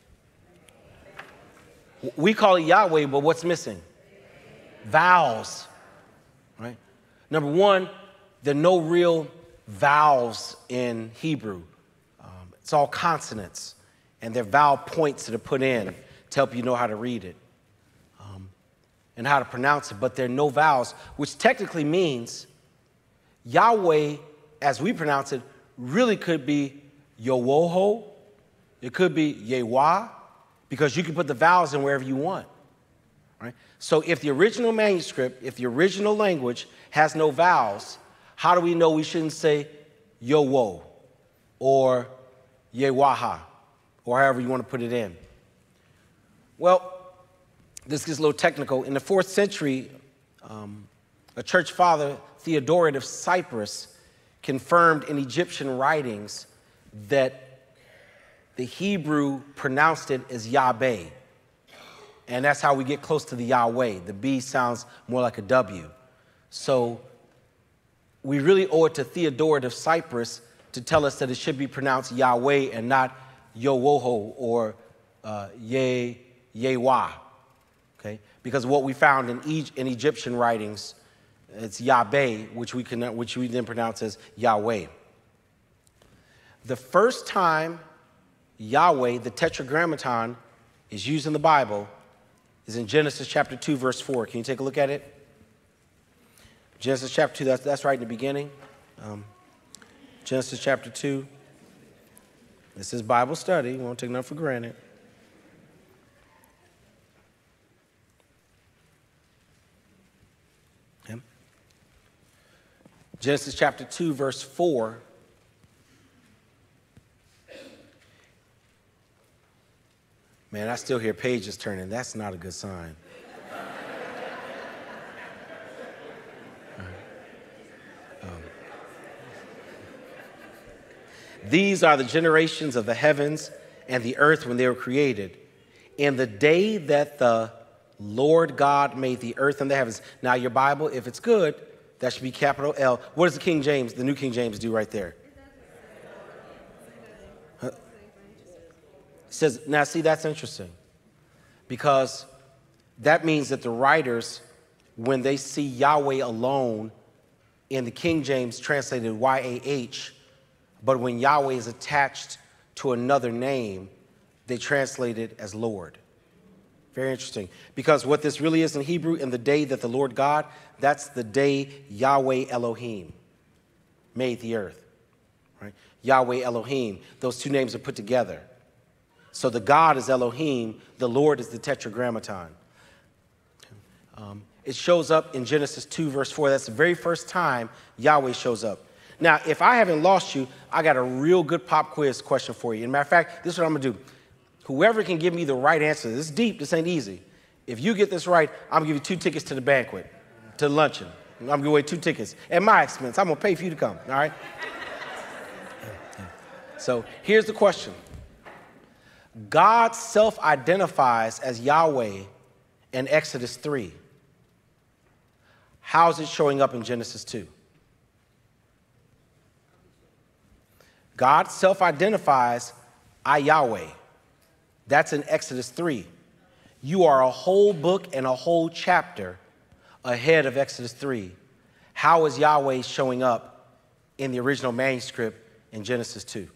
We call it Yahweh, but what's missing? Vowels, right? Number one, there are no real vowels in Hebrew. Um, it's all consonants, and they're vowel points that are put in to help you know how to read it. And how to pronounce it, but there are no vowels, which technically means Yahweh, as we pronounce it, really could be Yowoho. It could be Yehwah, because you can put the vowels in wherever you want, right? So if the original manuscript, if the original language has no vowels, how do we know we shouldn't say Yowo or Yewaha or however you want to put it in? Well, this gets a little technical. In the fourth century, um, a church father, Theodoret of Cyprus, confirmed in Egyptian writings that the Hebrew pronounced it as Yahweh. And that's how we get close to the Yahweh. The B sounds more like a W. So we really owe it to Theodoret of Cyprus to tell us that it should be pronounced Yahweh and not Yowoho or uh, Ye, Yewa, okay? Because what we found in, e in Egyptian writings, it's Yahweh, which we, can, which we then pronounce as Yahweh. The first time Yahweh, the Tetragrammaton, is used in the Bible is in Genesis chapter two, verse four. Can you take a look at it? Genesis chapter two, that's, that's right in the beginning. Um, Genesis chapter two. This is Bible study. We won't take nothing for granted. Okay. Genesis chapter two, verse four. Man, I still hear pages turning. That's not a good sign. um, These are the generations of the heavens and the earth when they were created. In the day that the Lord God made the earth and the heavens. Now, your Bible, if it's good, that should be capital L. What does the King James, the New King James, do right there? Huh? It says, now see, that's interesting, because that means that the writers, when they see Yahweh alone, in the King James translated Y A H, but when Yahweh is attached to another name, they translate it as Lord. Very interesting, because what this really is in Hebrew, in the day that the Lord God, that's the day Yahweh Elohim made the earth, right? Yahweh Elohim, those two names are put together. So the God is Elohim, the Lord is the Tetragrammaton. Um, it shows up in Genesis two, verse four. That's the very first time Yahweh shows up. Now, if I haven't lost you, I got a real good pop quiz question for you. As a matter of fact, this is what I'm gonna do. Whoever can give me the right answer, this is deep, this ain't easy. If you get this right, I'm gonna give you two tickets to the banquet, to luncheon. I'm gonna give away two tickets at my expense. I'm gonna pay for you to come, all right? So here's the question. God self-identifies as Yahweh in Exodus three. How is it showing up in Genesis two? God self-identifies, I Yahweh. That's in Exodus three. You are a whole book and a whole chapter ahead of Exodus three. How is Yahweh showing up in the original manuscript in Genesis two?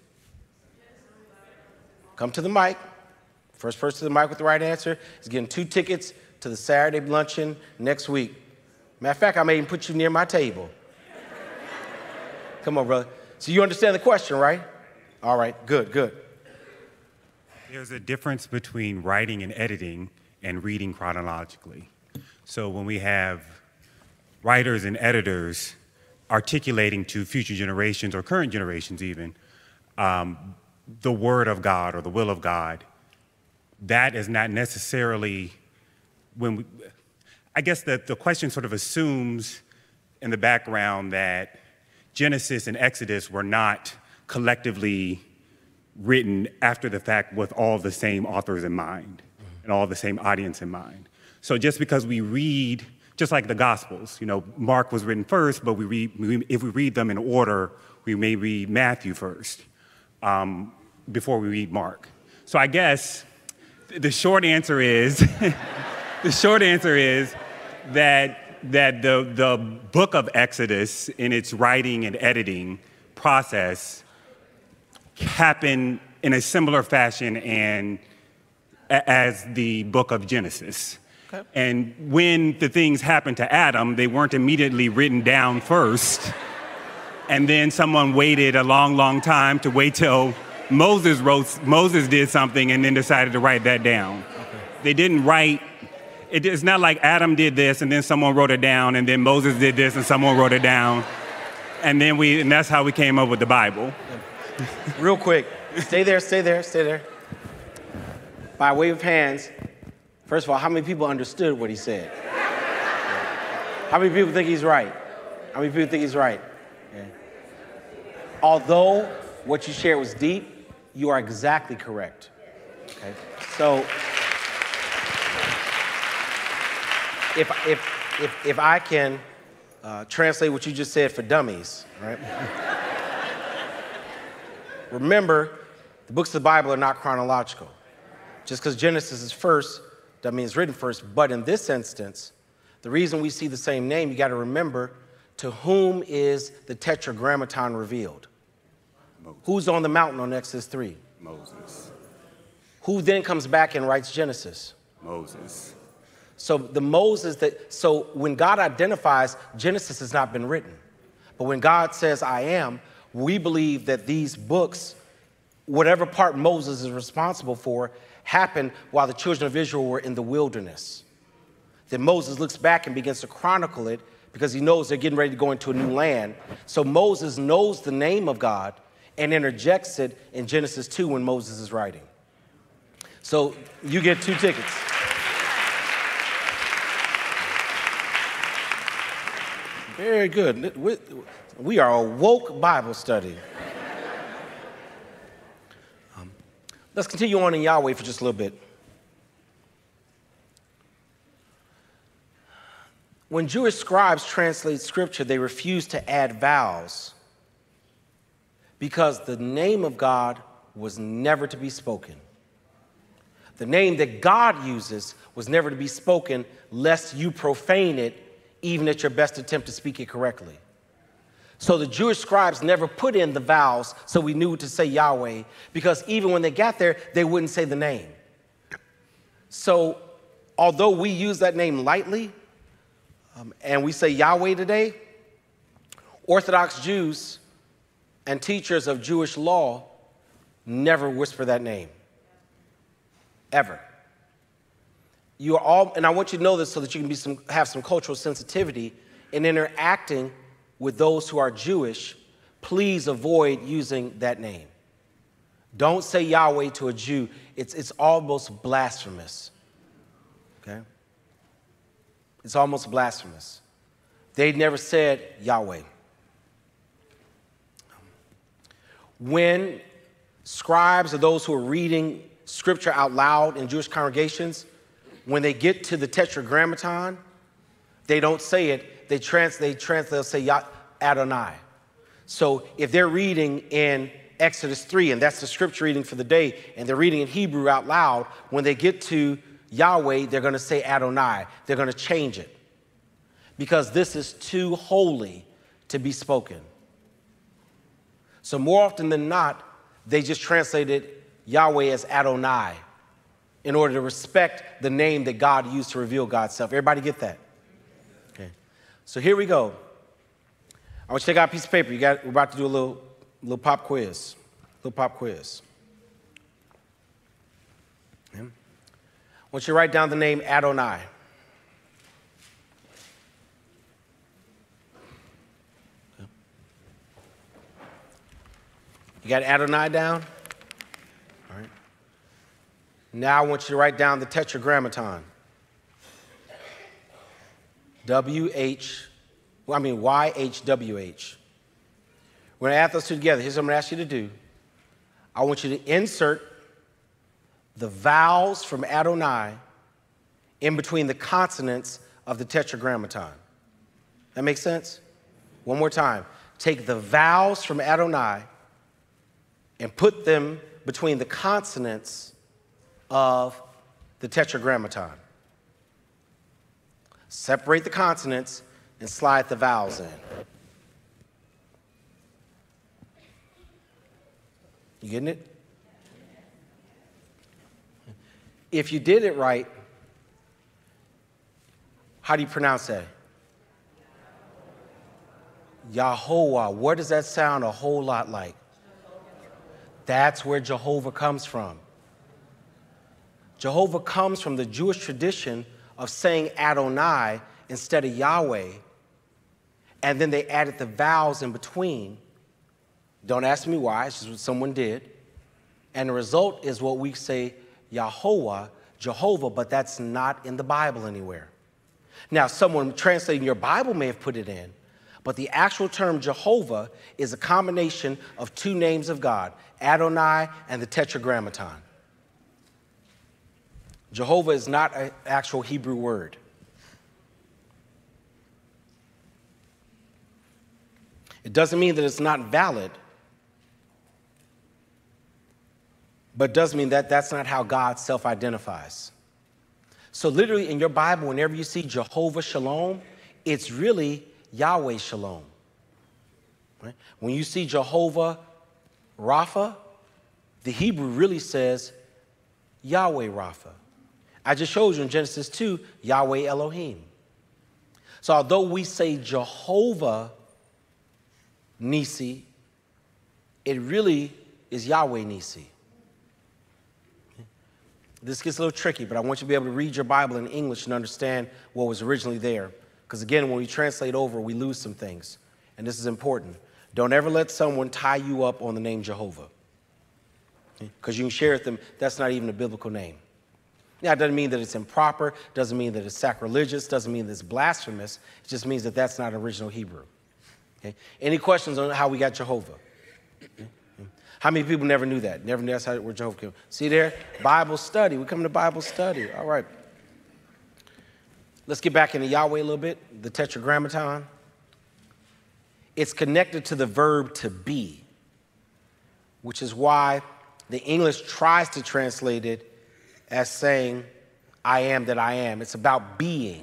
Come to the mic. First person to the mic with the right answer is getting two tickets to the Saturday luncheon next week. Matter of fact, I may even put you near my table. Come on, brother. So you understand the question, right? All right, good, good. There's a difference between writing and editing and reading chronologically. So when we have writers and editors articulating to future generations or current generations even, um, the word of God or the will of God, that is not necessarily when we, I guess that the question sort of assumes in the background that Genesis and Exodus were not collectively written after the fact with all the same authors in mind and all the same audience in mind. So just because we read, just like the Gospels, you know, Mark was written first, but we read, we, if we read them in order, we may read Matthew first. Um, before we read Mark. So I guess the short answer is, the short answer is that, that the, the book of Exodus in its writing and editing process happened in a similar fashion and as the book of Genesis. Okay. And when the things happened to Adam, they weren't immediately written down first. And then someone waited a long, long time to wait till Moses wrote, Moses did something and then decided to write that down. Okay. They didn't write it, it's not like Adam did this and then someone wrote it down, and then Moses did this and someone wrote it down. And then we, and that's how we came up with the Bible. Real quick, stay there, stay there, stay there. By wave of hands, first of all, how many people understood what he said? How many people think he's right? How many people think he's right? Yeah. Although what you shared was deep, you are exactly correct. Okay? So, if, if, if, if I can uh, translate what you just said for dummies, right? Remember, the books of the Bible are not chronological. Just because Genesis is first, doesn't mean it's written first. But in this instance, the reason we see the same name, you got to remember, to whom is the Tetragrammaton revealed? Moses. Who's on the mountain on Exodus three? Moses. Who then comes back and writes Genesis? Moses. So the Moses that, so when God identifies, Genesis has not been written. But when God says, I am, we believe that these books, whatever part Moses is responsible for, happened while the children of Israel were in the wilderness. Then Moses looks back and begins to chronicle it because he knows they're getting ready to go into a new land. So Moses knows the name of God and interjects it in Genesis two when Moses is writing. So you get two tickets. Very good. We are a woke Bible study. Um, let's continue on in Yahweh for just a little bit. When Jewish scribes translate scripture, they refuse to add vowels because the name of God was never to be spoken. The name that God uses was never to be spoken lest you profane it, even at your best attempt to speak it correctly. So the Jewish scribes never put in the vowels so we knew to say Yahweh, because even when they got there, they wouldn't say the name. So although we use that name lightly, um, and we say Yahweh today, Orthodox Jews and teachers of Jewish law never whisper that name, ever. You are all, and I want you to know this so that you can be some, have some cultural sensitivity in interacting with those who are Jewish. Please avoid using that name. Don't say Yahweh to a Jew. It's, it's almost blasphemous, okay? It's almost blasphemous. They never said Yahweh. When scribes or those who are reading scripture out loud in Jewish congregations, when they get to the Tetragrammaton, they don't say it. They trans, they trans, they'll say Adonai. So if they're reading in Exodus three, and that's the scripture reading for the day, and they're reading in Hebrew out loud, when they get to Yahweh, they're going to say Adonai. They're going to change it because this is too holy to be spoken. So more often than not, they just translated Yahweh as Adonai in order to respect the name that God used to reveal God's self. Everybody get that? Okay. So here we go. I want you to take out a piece of paper. You got, we're about to do a little, little pop quiz. Little pop quiz. Okay. I want you to write down the name Adonai. Okay. You got Adonai down? All right. Now I want you to write down the Tetragrammaton. W H, well, I mean Y H W H. We're going to add those two together. Here's what I'm going to ask you to do. I want you to insert the vowels from Adonai in between the consonants of the Tetragrammaton. That makes sense? One more time. Take the vowels from Adonai and put them between the consonants of the Tetragrammaton. Separate the consonants and slide the vowels in. You getting it? If you did it right, how do you pronounce that? Yahovah. Where does that sound a whole lot like? That's where Jehovah comes from. Jehovah comes from the Jewish tradition of saying Adonai instead of Yahweh, and then they added the vowels in between. Don't ask me why, it's just what someone did. And the result is what we say Yahweh, Jehovah, but that's not in the Bible anywhere. Now, someone translating your Bible may have put it in, but the actual term Jehovah is a combination of two names of God, Adonai and the Tetragrammaton. Jehovah is not an actual Hebrew word. It doesn't mean that it's not valid, but it does mean that that's not how God self-identifies. So literally in your Bible, whenever you see Jehovah Shalom, it's really Yahweh Shalom. Right? When you see Jehovah Rapha, the Hebrew really says Yahweh Rapha. I just showed you in Genesis two, Yahweh Elohim. So although we say Jehovah Nisi, it really is Yahweh Nisi. This gets a little tricky, but I want you to be able to read your Bible in English and understand what was originally there. Because again, when we translate over, we lose some things. And this is important. Don't ever let someone tie you up on the name Jehovah. Because you can share with them, that's not even a biblical name. Now, it doesn't mean that it's improper, doesn't mean that it's sacrilegious, doesn't mean that it's blasphemous. It just means that that's not original Hebrew. Okay? Any questions on how we got Jehovah? How many people never knew that? Never knew that's how where Jehovah came. See there? Bible study. We come to Bible study. All right. Let's get back into Yahweh a little bit. The Tetragrammaton. It's connected to the verb to be, which is why the English tries to translate it as saying, I am that I am. It's about being.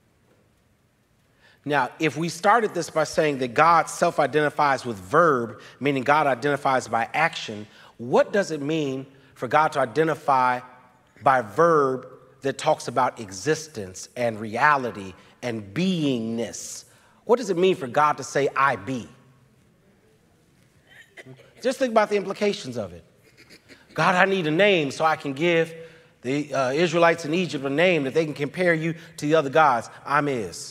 Now, if we started this by saying that God self-identifies with verb, meaning God identifies by action, what does it mean for God to identify by verb that talks about existence and reality and beingness? What does it mean for God to say, I be? Just think about the implications of it. God, I need a name so I can give the uh, Israelites in Egypt a name that they can compare you to the other gods. I'm is.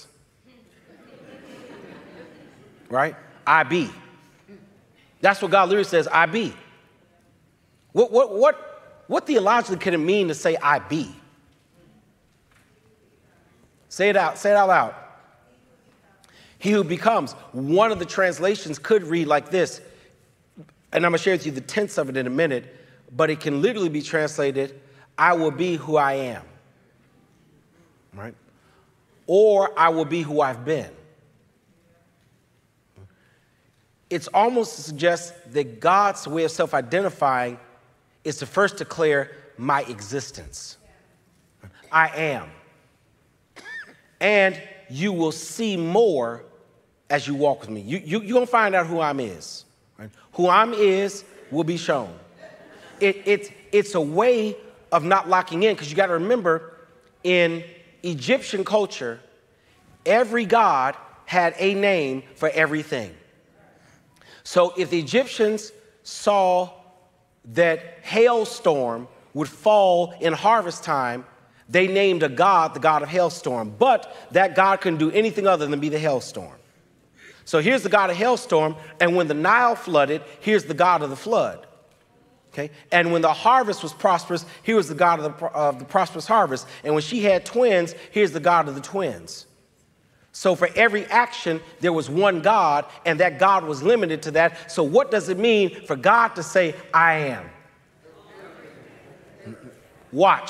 Right? I be. That's what God literally says, I be. What, what, what, what theologically can it mean to say I be? Say it out, say it out loud. He who becomes. One of the translations could read like this, and I'm going to share with you the tense of it in a minute, but it can literally be translated, I will be who I am. Right? Or I will be who I've been. It's almost to suggest that God's way of self-identifying is to first declare my existence. I am. And you will see more as you walk with me. You, you, you're going to find out who I'm is. Right? Who I'm is will be shown. It, it, it's a way of not locking in, because you got to remember, in Egyptian culture, every god had a name for everything. So if the Egyptians saw that hailstorm would fall in harvest time, they named a god the god of hailstorm. But that god couldn't do anything other than be the hailstorm. So here's the god of hailstorm, and when the Nile flooded, here's the god of the flood. Okay? And when the harvest was prosperous, here was the god of the, of the prosperous harvest. And when she had twins, here's the god of the twins. So for every action, there was one God, and that God was limited to that. So what does it mean for God to say, I am? Watch.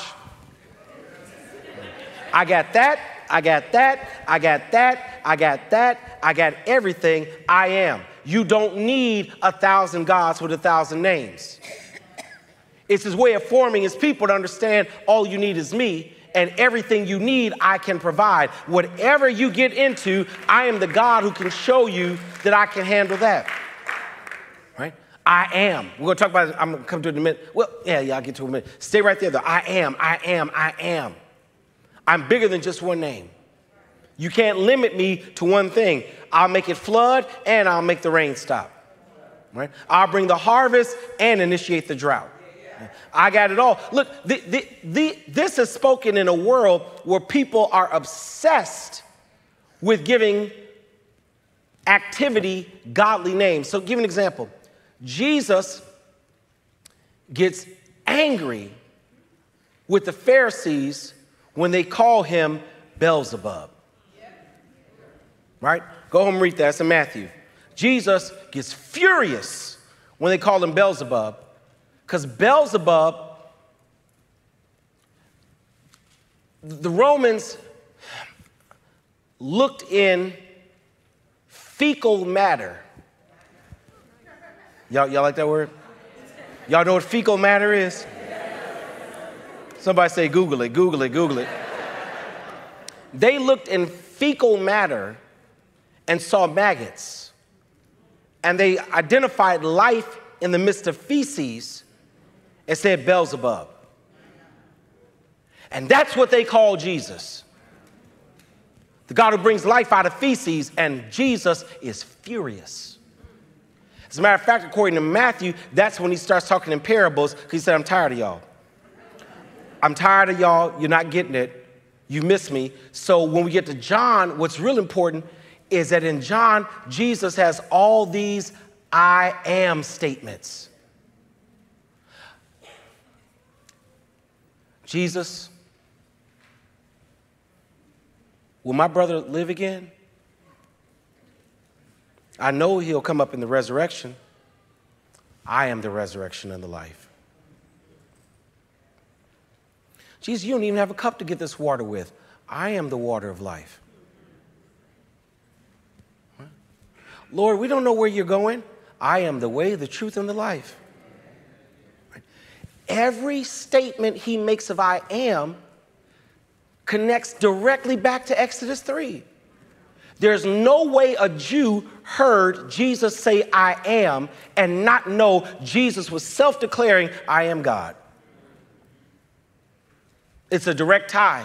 I got that, I got that, I got that, I got that, I got everything, I am. You don't need a thousand gods with a thousand names. It's his way of forming his people to understand all you need is me. And everything you need, I can provide. Whatever you get into, I am the God who can show you that I can handle that. Right? I am. We're going to talk about it. I'm going to come to it in a minute. Well, yeah, yeah, I'll get to it in a minute. Stay right there, though. I am, I am, I am. I'm bigger than just one name. You can't limit me to one thing. I'll make it flood, and I'll make the rain stop. Right? I'll bring the harvest and initiate the drought. I got it all. Look, the, the, the, this is spoken in a world where people are obsessed with giving activity godly names. So give an example. Jesus gets angry with the Pharisees when they call him Beelzebub. Right? Go home and read that. It's in Matthew. Jesus gets furious when they call him Beelzebub, because Beelzebub, the Romans looked in fecal matter. Y'all, y'all like that word? Y'all know what fecal matter is? Somebody say Google it, Google it, Google it. They looked in fecal matter and saw maggots. And they identified life in the midst of feces and said Beelzebub. And that's what they call Jesus. The God who brings life out of feces, and Jesus is furious. As a matter of fact, according to Matthew, that's when he starts talking in parables, because he said, I'm tired of y'all. I'm tired of y'all. You're not getting it. You miss me. So when we get to John, what's real important is that in John, Jesus has all these I am statements. Jesus, will my brother live again? I know he'll come up in the resurrection. I am the resurrection and the life. Jesus, you don't even have a cup to get this water with. I am the water of life. Lord, we don't know where you're going. I am the way, the truth, and the life. Every statement he makes of I am connects directly back to Exodus three. There's no way a Jew heard Jesus say I am and not know Jesus was self-declaring I am God. It's a direct tie.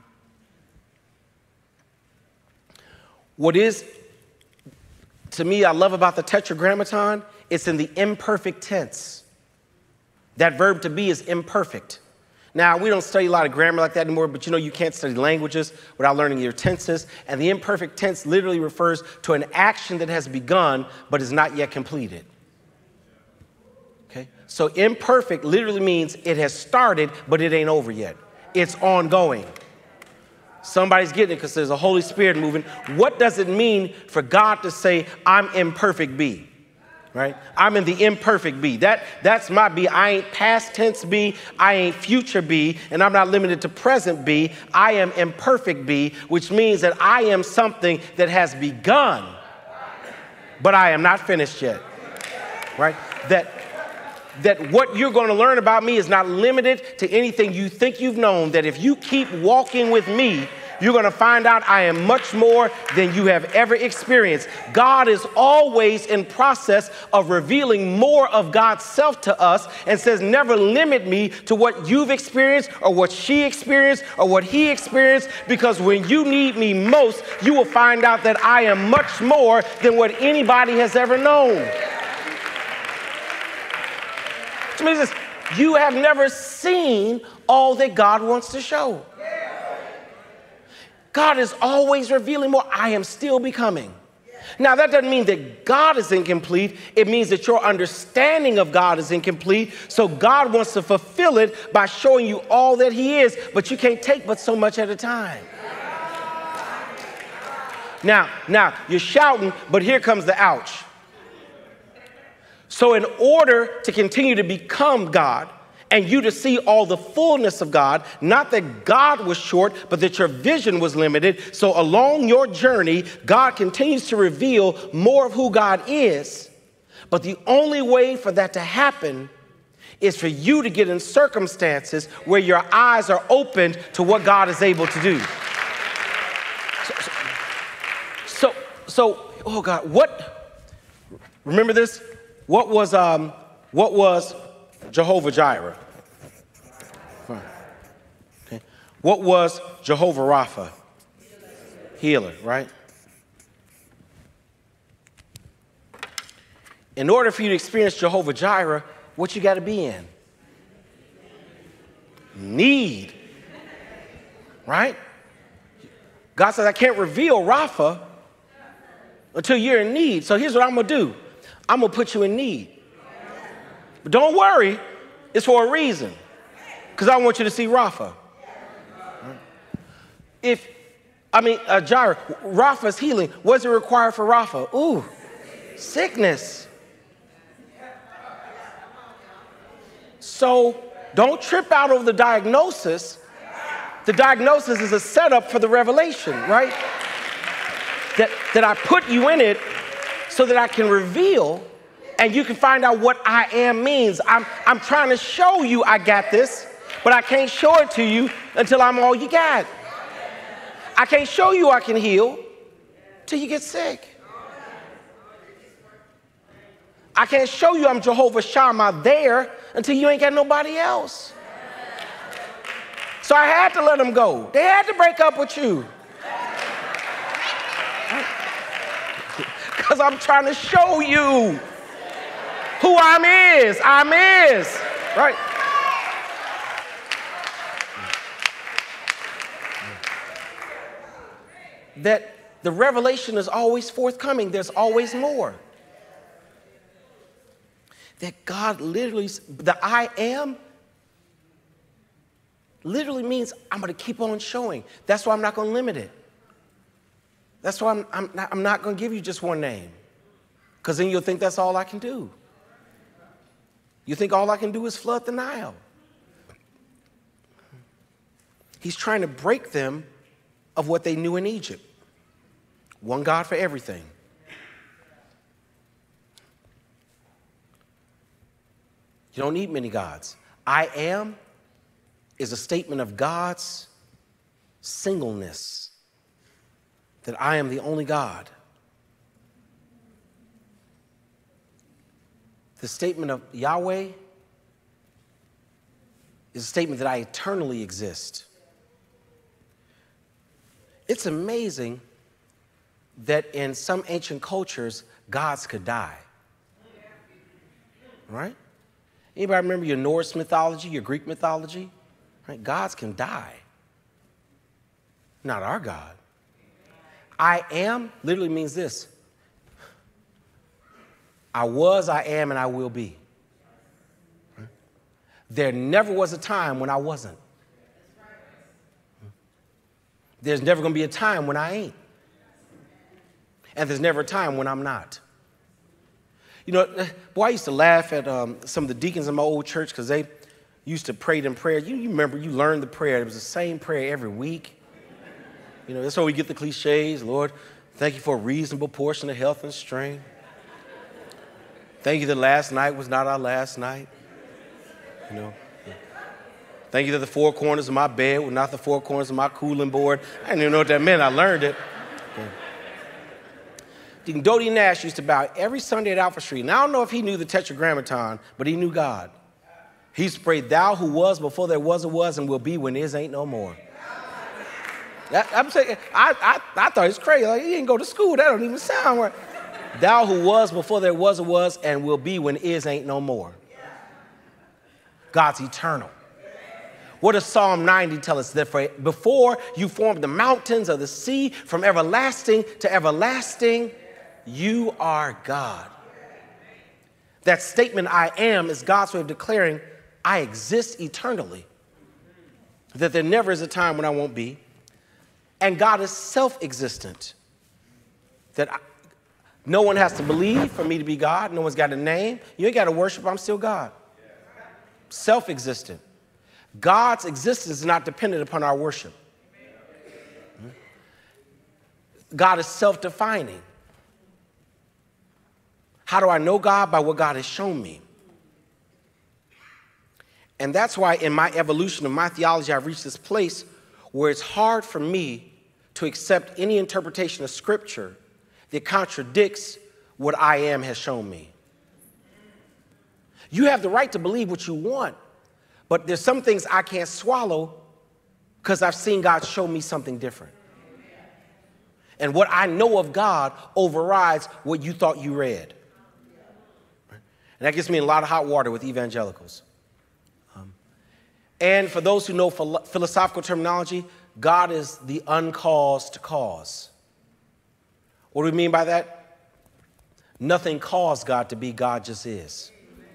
What is, to me, I love about the Tetragrammaton, it's in the imperfect tense. That verb to be is imperfect. Now, we don't study a lot of grammar like that anymore, but you know you can't study languages without learning your tenses. And the imperfect tense literally refers to an action that has begun but is not yet completed. Okay? So imperfect literally means it has started, but it ain't over yet. It's ongoing. Somebody's getting it because there's a Holy Spirit moving. What does it mean for God to say, I'm imperfect be? Right? I'm in the imperfect be. That, that's my be. I ain't past tense be. I ain't future be. And I'm not limited to present be. I am imperfect be, which means that I am something that has begun, but I am not finished yet. Right? That, that what you're going to learn about me is not limited to anything you think you've known. That if you keep walking with me, you're going to find out I am much more than you have ever experienced. God is always in process of revealing more of God's self to us and says, never limit me to what you've experienced or what she experienced or what he experienced, because when you need me most, you will find out that I am much more than what anybody has ever known. Which means this, you have never seen all that God wants to show. God is always revealing more. I am still becoming. Now, that doesn't mean that God is incomplete. It means that your understanding of God is incomplete. So God wants to fulfill it by showing you all that he is, but you can't take but so much at a time. Now, now you're shouting, but here comes the ouch. So in order to continue to become God, and you to see all the fullness of God, not that God was short, but that your vision was limited. So along your journey, God continues to reveal more of who God is. But the only way for that to happen is for you to get in circumstances where your eyes are opened to what God is able to do. So, so, so oh God, what, remember this? What was, um, what was Jehovah Jireh? Okay. What was Jehovah Rapha? Healer, right? In order for you to experience Jehovah Jireh, what you got to be in? Need. Right? God says, I can't reveal Rapha until you're in need. So here's what I'm going to do. I'm going to put you in need. But don't worry, it's for a reason. Because I want you to see Rapha. If, I mean, uh, Jireh, Rapha's healing, what's it required for Rapha? Ooh, sickness. So don't trip out over the diagnosis. The diagnosis is a setup for the revelation, right? That, that I put you in it so that I can reveal and you can find out what I am means. I'm, I'm trying to show you I got this, but I can't show it to you until I'm all you got. I can't show you I can heal till you get sick. I can't show you I'm Jehovah Shammah there until you ain't got nobody else. So I had to let them go. They had to break up with you. Because I'm trying to show you who I'm is. I'm is. Right? That the revelation is always forthcoming. There's always more. That God literally, the I am, literally means I'm going to keep on showing. That's why I'm not going to limit it. That's why I'm, I'm not, I'm not going to give you just one name. Because then you'll think that's all I can do. You think all I can do is flood the Nile. He's trying to break them of what they knew in Egypt. One God for everything. You don't need many gods. I am is a statement of God's singleness, that I am the only God. The statement of Yahweh is a statement that I eternally exist. It's amazing that in some ancient cultures, gods could die. Right? Anybody remember your Norse mythology, your Greek mythology? Right? Gods can die. Not our God. I am literally means this. I was, I am, and I will be. Right? There never was a time when I wasn't. There's never going to be a time when I ain't. And there's never a time when I'm not. You know, boy, I used to laugh at um, some of the deacons in my old church because they used to pray them prayer. You, you remember, you learned the prayer. It was the same prayer every week. You know, that's how we get the cliches. Lord, thank you for a reasonable portion of health and strength. Thank you that last night was not our last night. You know. Thank you that the four corners of my bed were not the four corners of my cooling board. I didn't even know what that meant. I learned it. Yeah. Deacon Dodie Nash used to bow every Sunday at Alpha Street. And I don't know if he knew the Tetragrammaton, but he knew God. He used to pray, thou who was before there was a was and will be when is ain't no more. That, I'm saying, I, I, I thought it was crazy. Like, he didn't go to school. That don't even sound right. Thou who was before there was a was and will be when is ain't no more. God's eternal. What does Psalm ninety tell us? That for before you formed the mountains or the sea, from everlasting to everlasting, you are God. That statement, I am, is God's way of declaring, I exist eternally. That there never is a time when I won't be. And God is self-existent. That I, no one has to believe for me to be God. No one's got a name. You ain't got to worship. I'm still God. Self-existent. God's existence is not dependent upon our worship. God is self-defining. How do I know God? By what God has shown me. And that's why in my evolution of my theology, I've reached this place where it's hard for me to accept any interpretation of Scripture that contradicts what I am has shown me. You have the right to believe what you want, but there's some things I can't swallow because I've seen God show me something different. And what I know of God overrides what you thought you read. And that gets me in a lot of hot water with evangelicals. Um, And for those who know philo- philosophical terminology, God is the uncaused cause. What do we mean by that? Nothing caused God to be, God just is.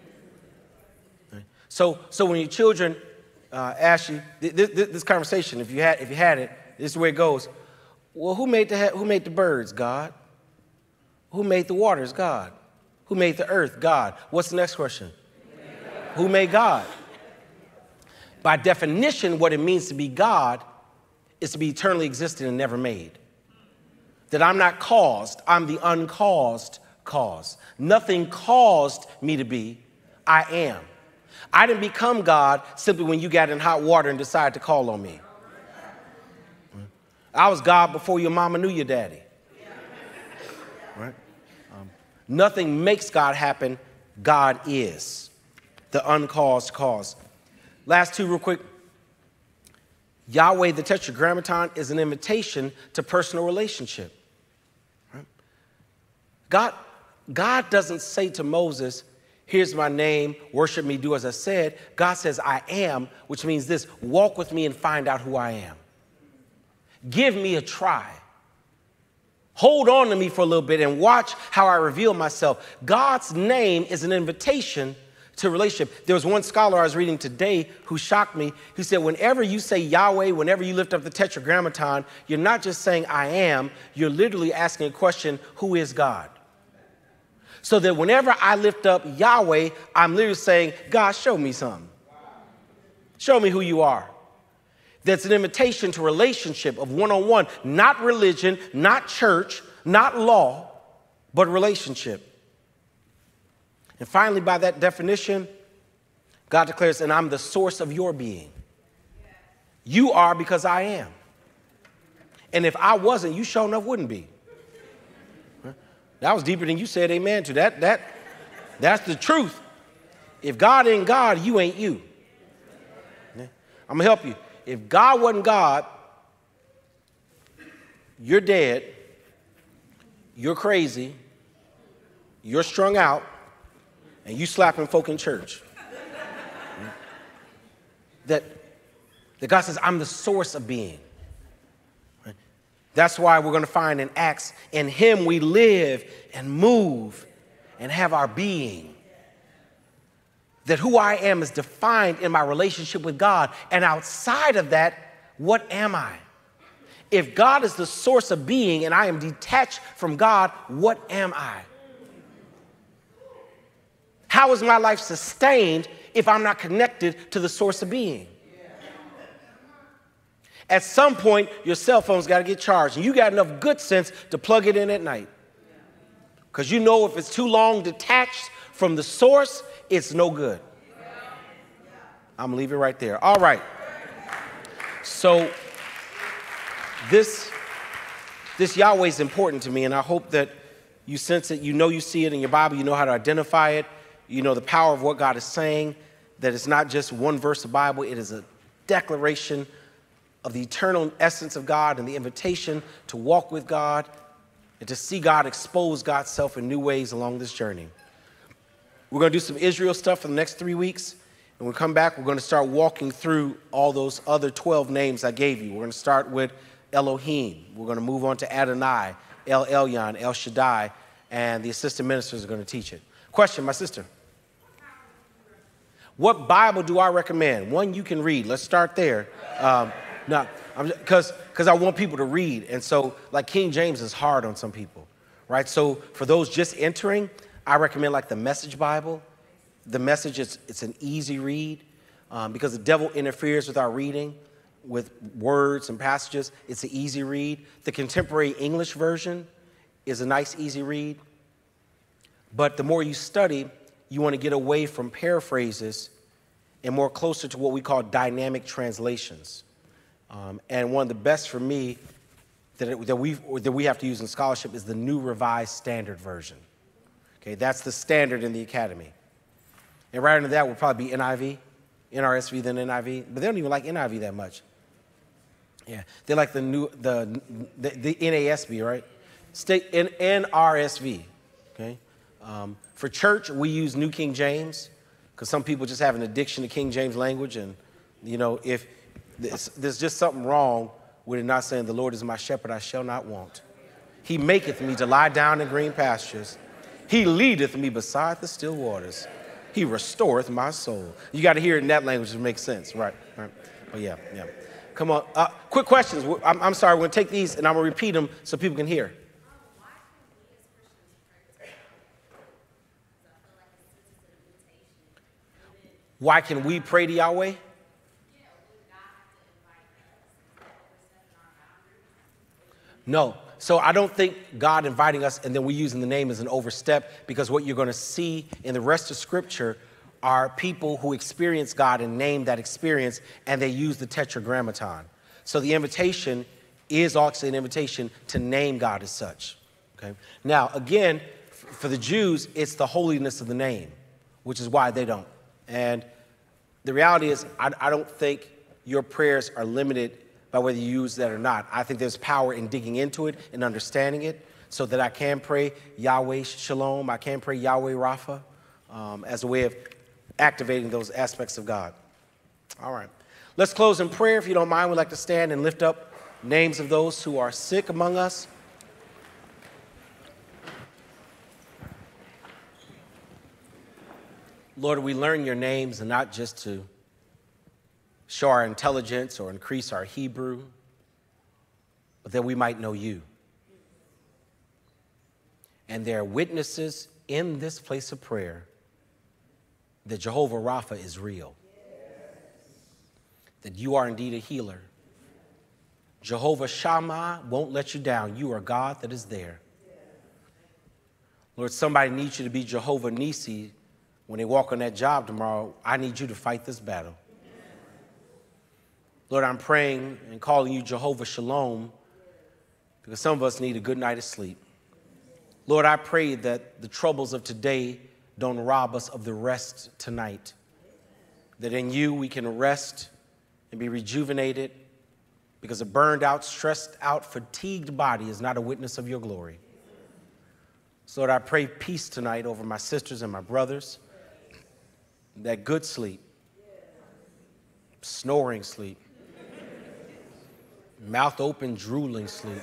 So, so when your children uh, ask you this, this conversation, if you had, if you had it, this is the way it goes. Well, who made the who made the birds? God. Who made the waters? God. Who made the earth? God. What's the next question? Who made God? By definition, what it means to be God is to be eternally existent and never made. That I'm not caused, I'm the uncaused cause. Nothing caused me to be, I am. I didn't become God simply when you got in hot water and decided to call on me. I was God before your mama knew your daddy. Right? Um, nothing makes God happen, God is. The uncaused cause. Last two real quick. Yahweh, the Tetragrammaton, is an invitation to personal relationship. Right? God, God doesn't say to Moses, here's my name, worship me, do as I said. God says, I am, which means this, walk with me and find out who I am. Give me a try. Hold on to me for a little bit and watch how I reveal myself. God's name is an invitation to relationship. There was one scholar I was reading today who shocked me. He said, whenever you say Yahweh, whenever you lift up the Tetragrammaton, you're not just saying I am, you're literally asking a question, who is God? So that whenever I lift up Yahweh, I'm literally saying, God, show me something. Show me who you are. That's an invitation to relationship of one-on-one, not religion, not church, not law, but relationship. And finally, by that definition, God declares, and I'm the source of your being. You are because I am. And if I wasn't, you sure enough wouldn't be. That was deeper than you said amen to. That, that, that's the truth. If God ain't God, you ain't you. I'm going to help you. If God wasn't God, you're dead, you're crazy, you're strung out, and you slapping folk in church. that, that God says, I'm the source of being. Right? That's why we're going to find in Acts, in him we live and move and have our being. That who I am is defined in my relationship with God. And outside of that, what am I? If God is the source of being and I am detached from God, what am I? How is my life sustained if I'm not connected to the source of being? At some point, your cell phone's got to get charged, and you got enough good sense to plug it in at night. Because you know if it's too long detached from the source, it's no good. I'm going to leave it right there. All right. So this, this Yahweh is important to me, and I hope that you sense it. You know you see it in your Bible. You know how to identify it. You know the power of what God is saying, that it's not just one verse of the Bible. It is a declaration of the eternal essence of God and the invitation to walk with God and to see God expose God's self in new ways along this journey. We're going to do some Israel stuff for the next three weeks. And when we come back, we're going to start walking through all those other twelve names I gave you. We're going to start with Elohim. We're going to move on to Adonai, El Elyon, El Shaddai, and the assistant ministers are going to teach it. Question, my sister. What Bible do I recommend? One you can read. Let's start there. Um, now, because because I want people to read. And so, like, King James is hard on some people, right? So for those just entering, I recommend like the Message Bible. The Message is it's an easy read um, because the devil interferes with our reading with words and passages. It's an easy read. The Contemporary English Version is a nice, easy read. But the more you study, you want to get away from paraphrases and more closer to what we call dynamic translations. Um, and one of the best for me that, it, that, we that we have to use in scholarship is the New Revised Standard Version. Okay, that's the standard in the academy. And right under that will probably be N I V, N R S V, then N I V. But they don't even like N I V that much. Yeah, they like the new the the, the N A S B, right? State N R S V. Okay. Um, for church, we use New King James because some people just have an addiction to King James language, and You know, if there's, there's just something wrong with it not saying, the Lord is my shepherd, I shall not want. He maketh me to lie down in green pastures. He leadeth me beside the still waters. He restoreth my soul. You got to hear it in that language to make sense, right? Right. But yeah, yeah. Come on. Uh, quick questions. I'm, I'm sorry. We're going to take these and I'm going to repeat them so people can hear. Why can we pray to Yahweh? No. So I don't think God inviting us and then we using the name as an overstep, because what you're going to see in the rest of Scripture are people who experience God and name that experience, and they use the tetragrammaton. So the invitation is actually an invitation to name God as such. Okay. Now, again, f- for the Jews, it's the holiness of the name, which is why they don't. And the reality is, I, I don't think your prayers are limited by whether you use that or not. I think there's power in digging into it and understanding it so that I can pray Yahweh Shalom, I can pray Yahweh Rapha um, as a way of activating those aspects of God. All right. Let's close in prayer. If you don't mind, we'd like to stand and lift up names of those who are sick among us. Lord, we learn your names and not just to show our intelligence or increase our Hebrew, but that we might know you. And there are witnesses in this place of prayer that Jehovah Rapha is real, that you are indeed a healer. Jehovah Shammah won't let you down. You are God that is there. Lord, somebody needs you to be Jehovah Nisi when they walk on that job tomorrow. I need you to fight this battle. Lord, I'm praying and calling you Jehovah Shalom because some of us need a good night of sleep. Lord, I pray that the troubles of today don't rob us of the rest tonight, that in you we can rest and be rejuvenated, because a burned out, stressed out, fatigued body is not a witness of your glory. So Lord, I pray peace tonight over my sisters and my brothers, that good sleep, snoring sleep, mouth open, drooling sleep,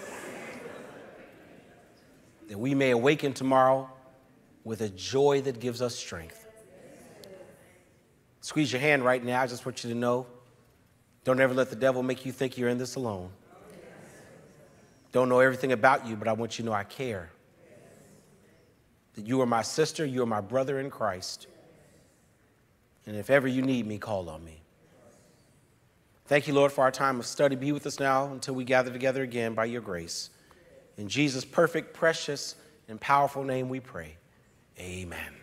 that we may awaken tomorrow with a joy that gives us strength. Squeeze your hand right now. I just want you to know, don't ever let the devil make you think you're in this alone. Don't know everything about you, but I want you to know I care. That you are my sister, you are my brother in Christ. And if ever you need me, call on me. Thank you, Lord, for our time of study. Be with us now until we gather together again by your grace. In Jesus' perfect, precious, and powerful name we pray. Amen.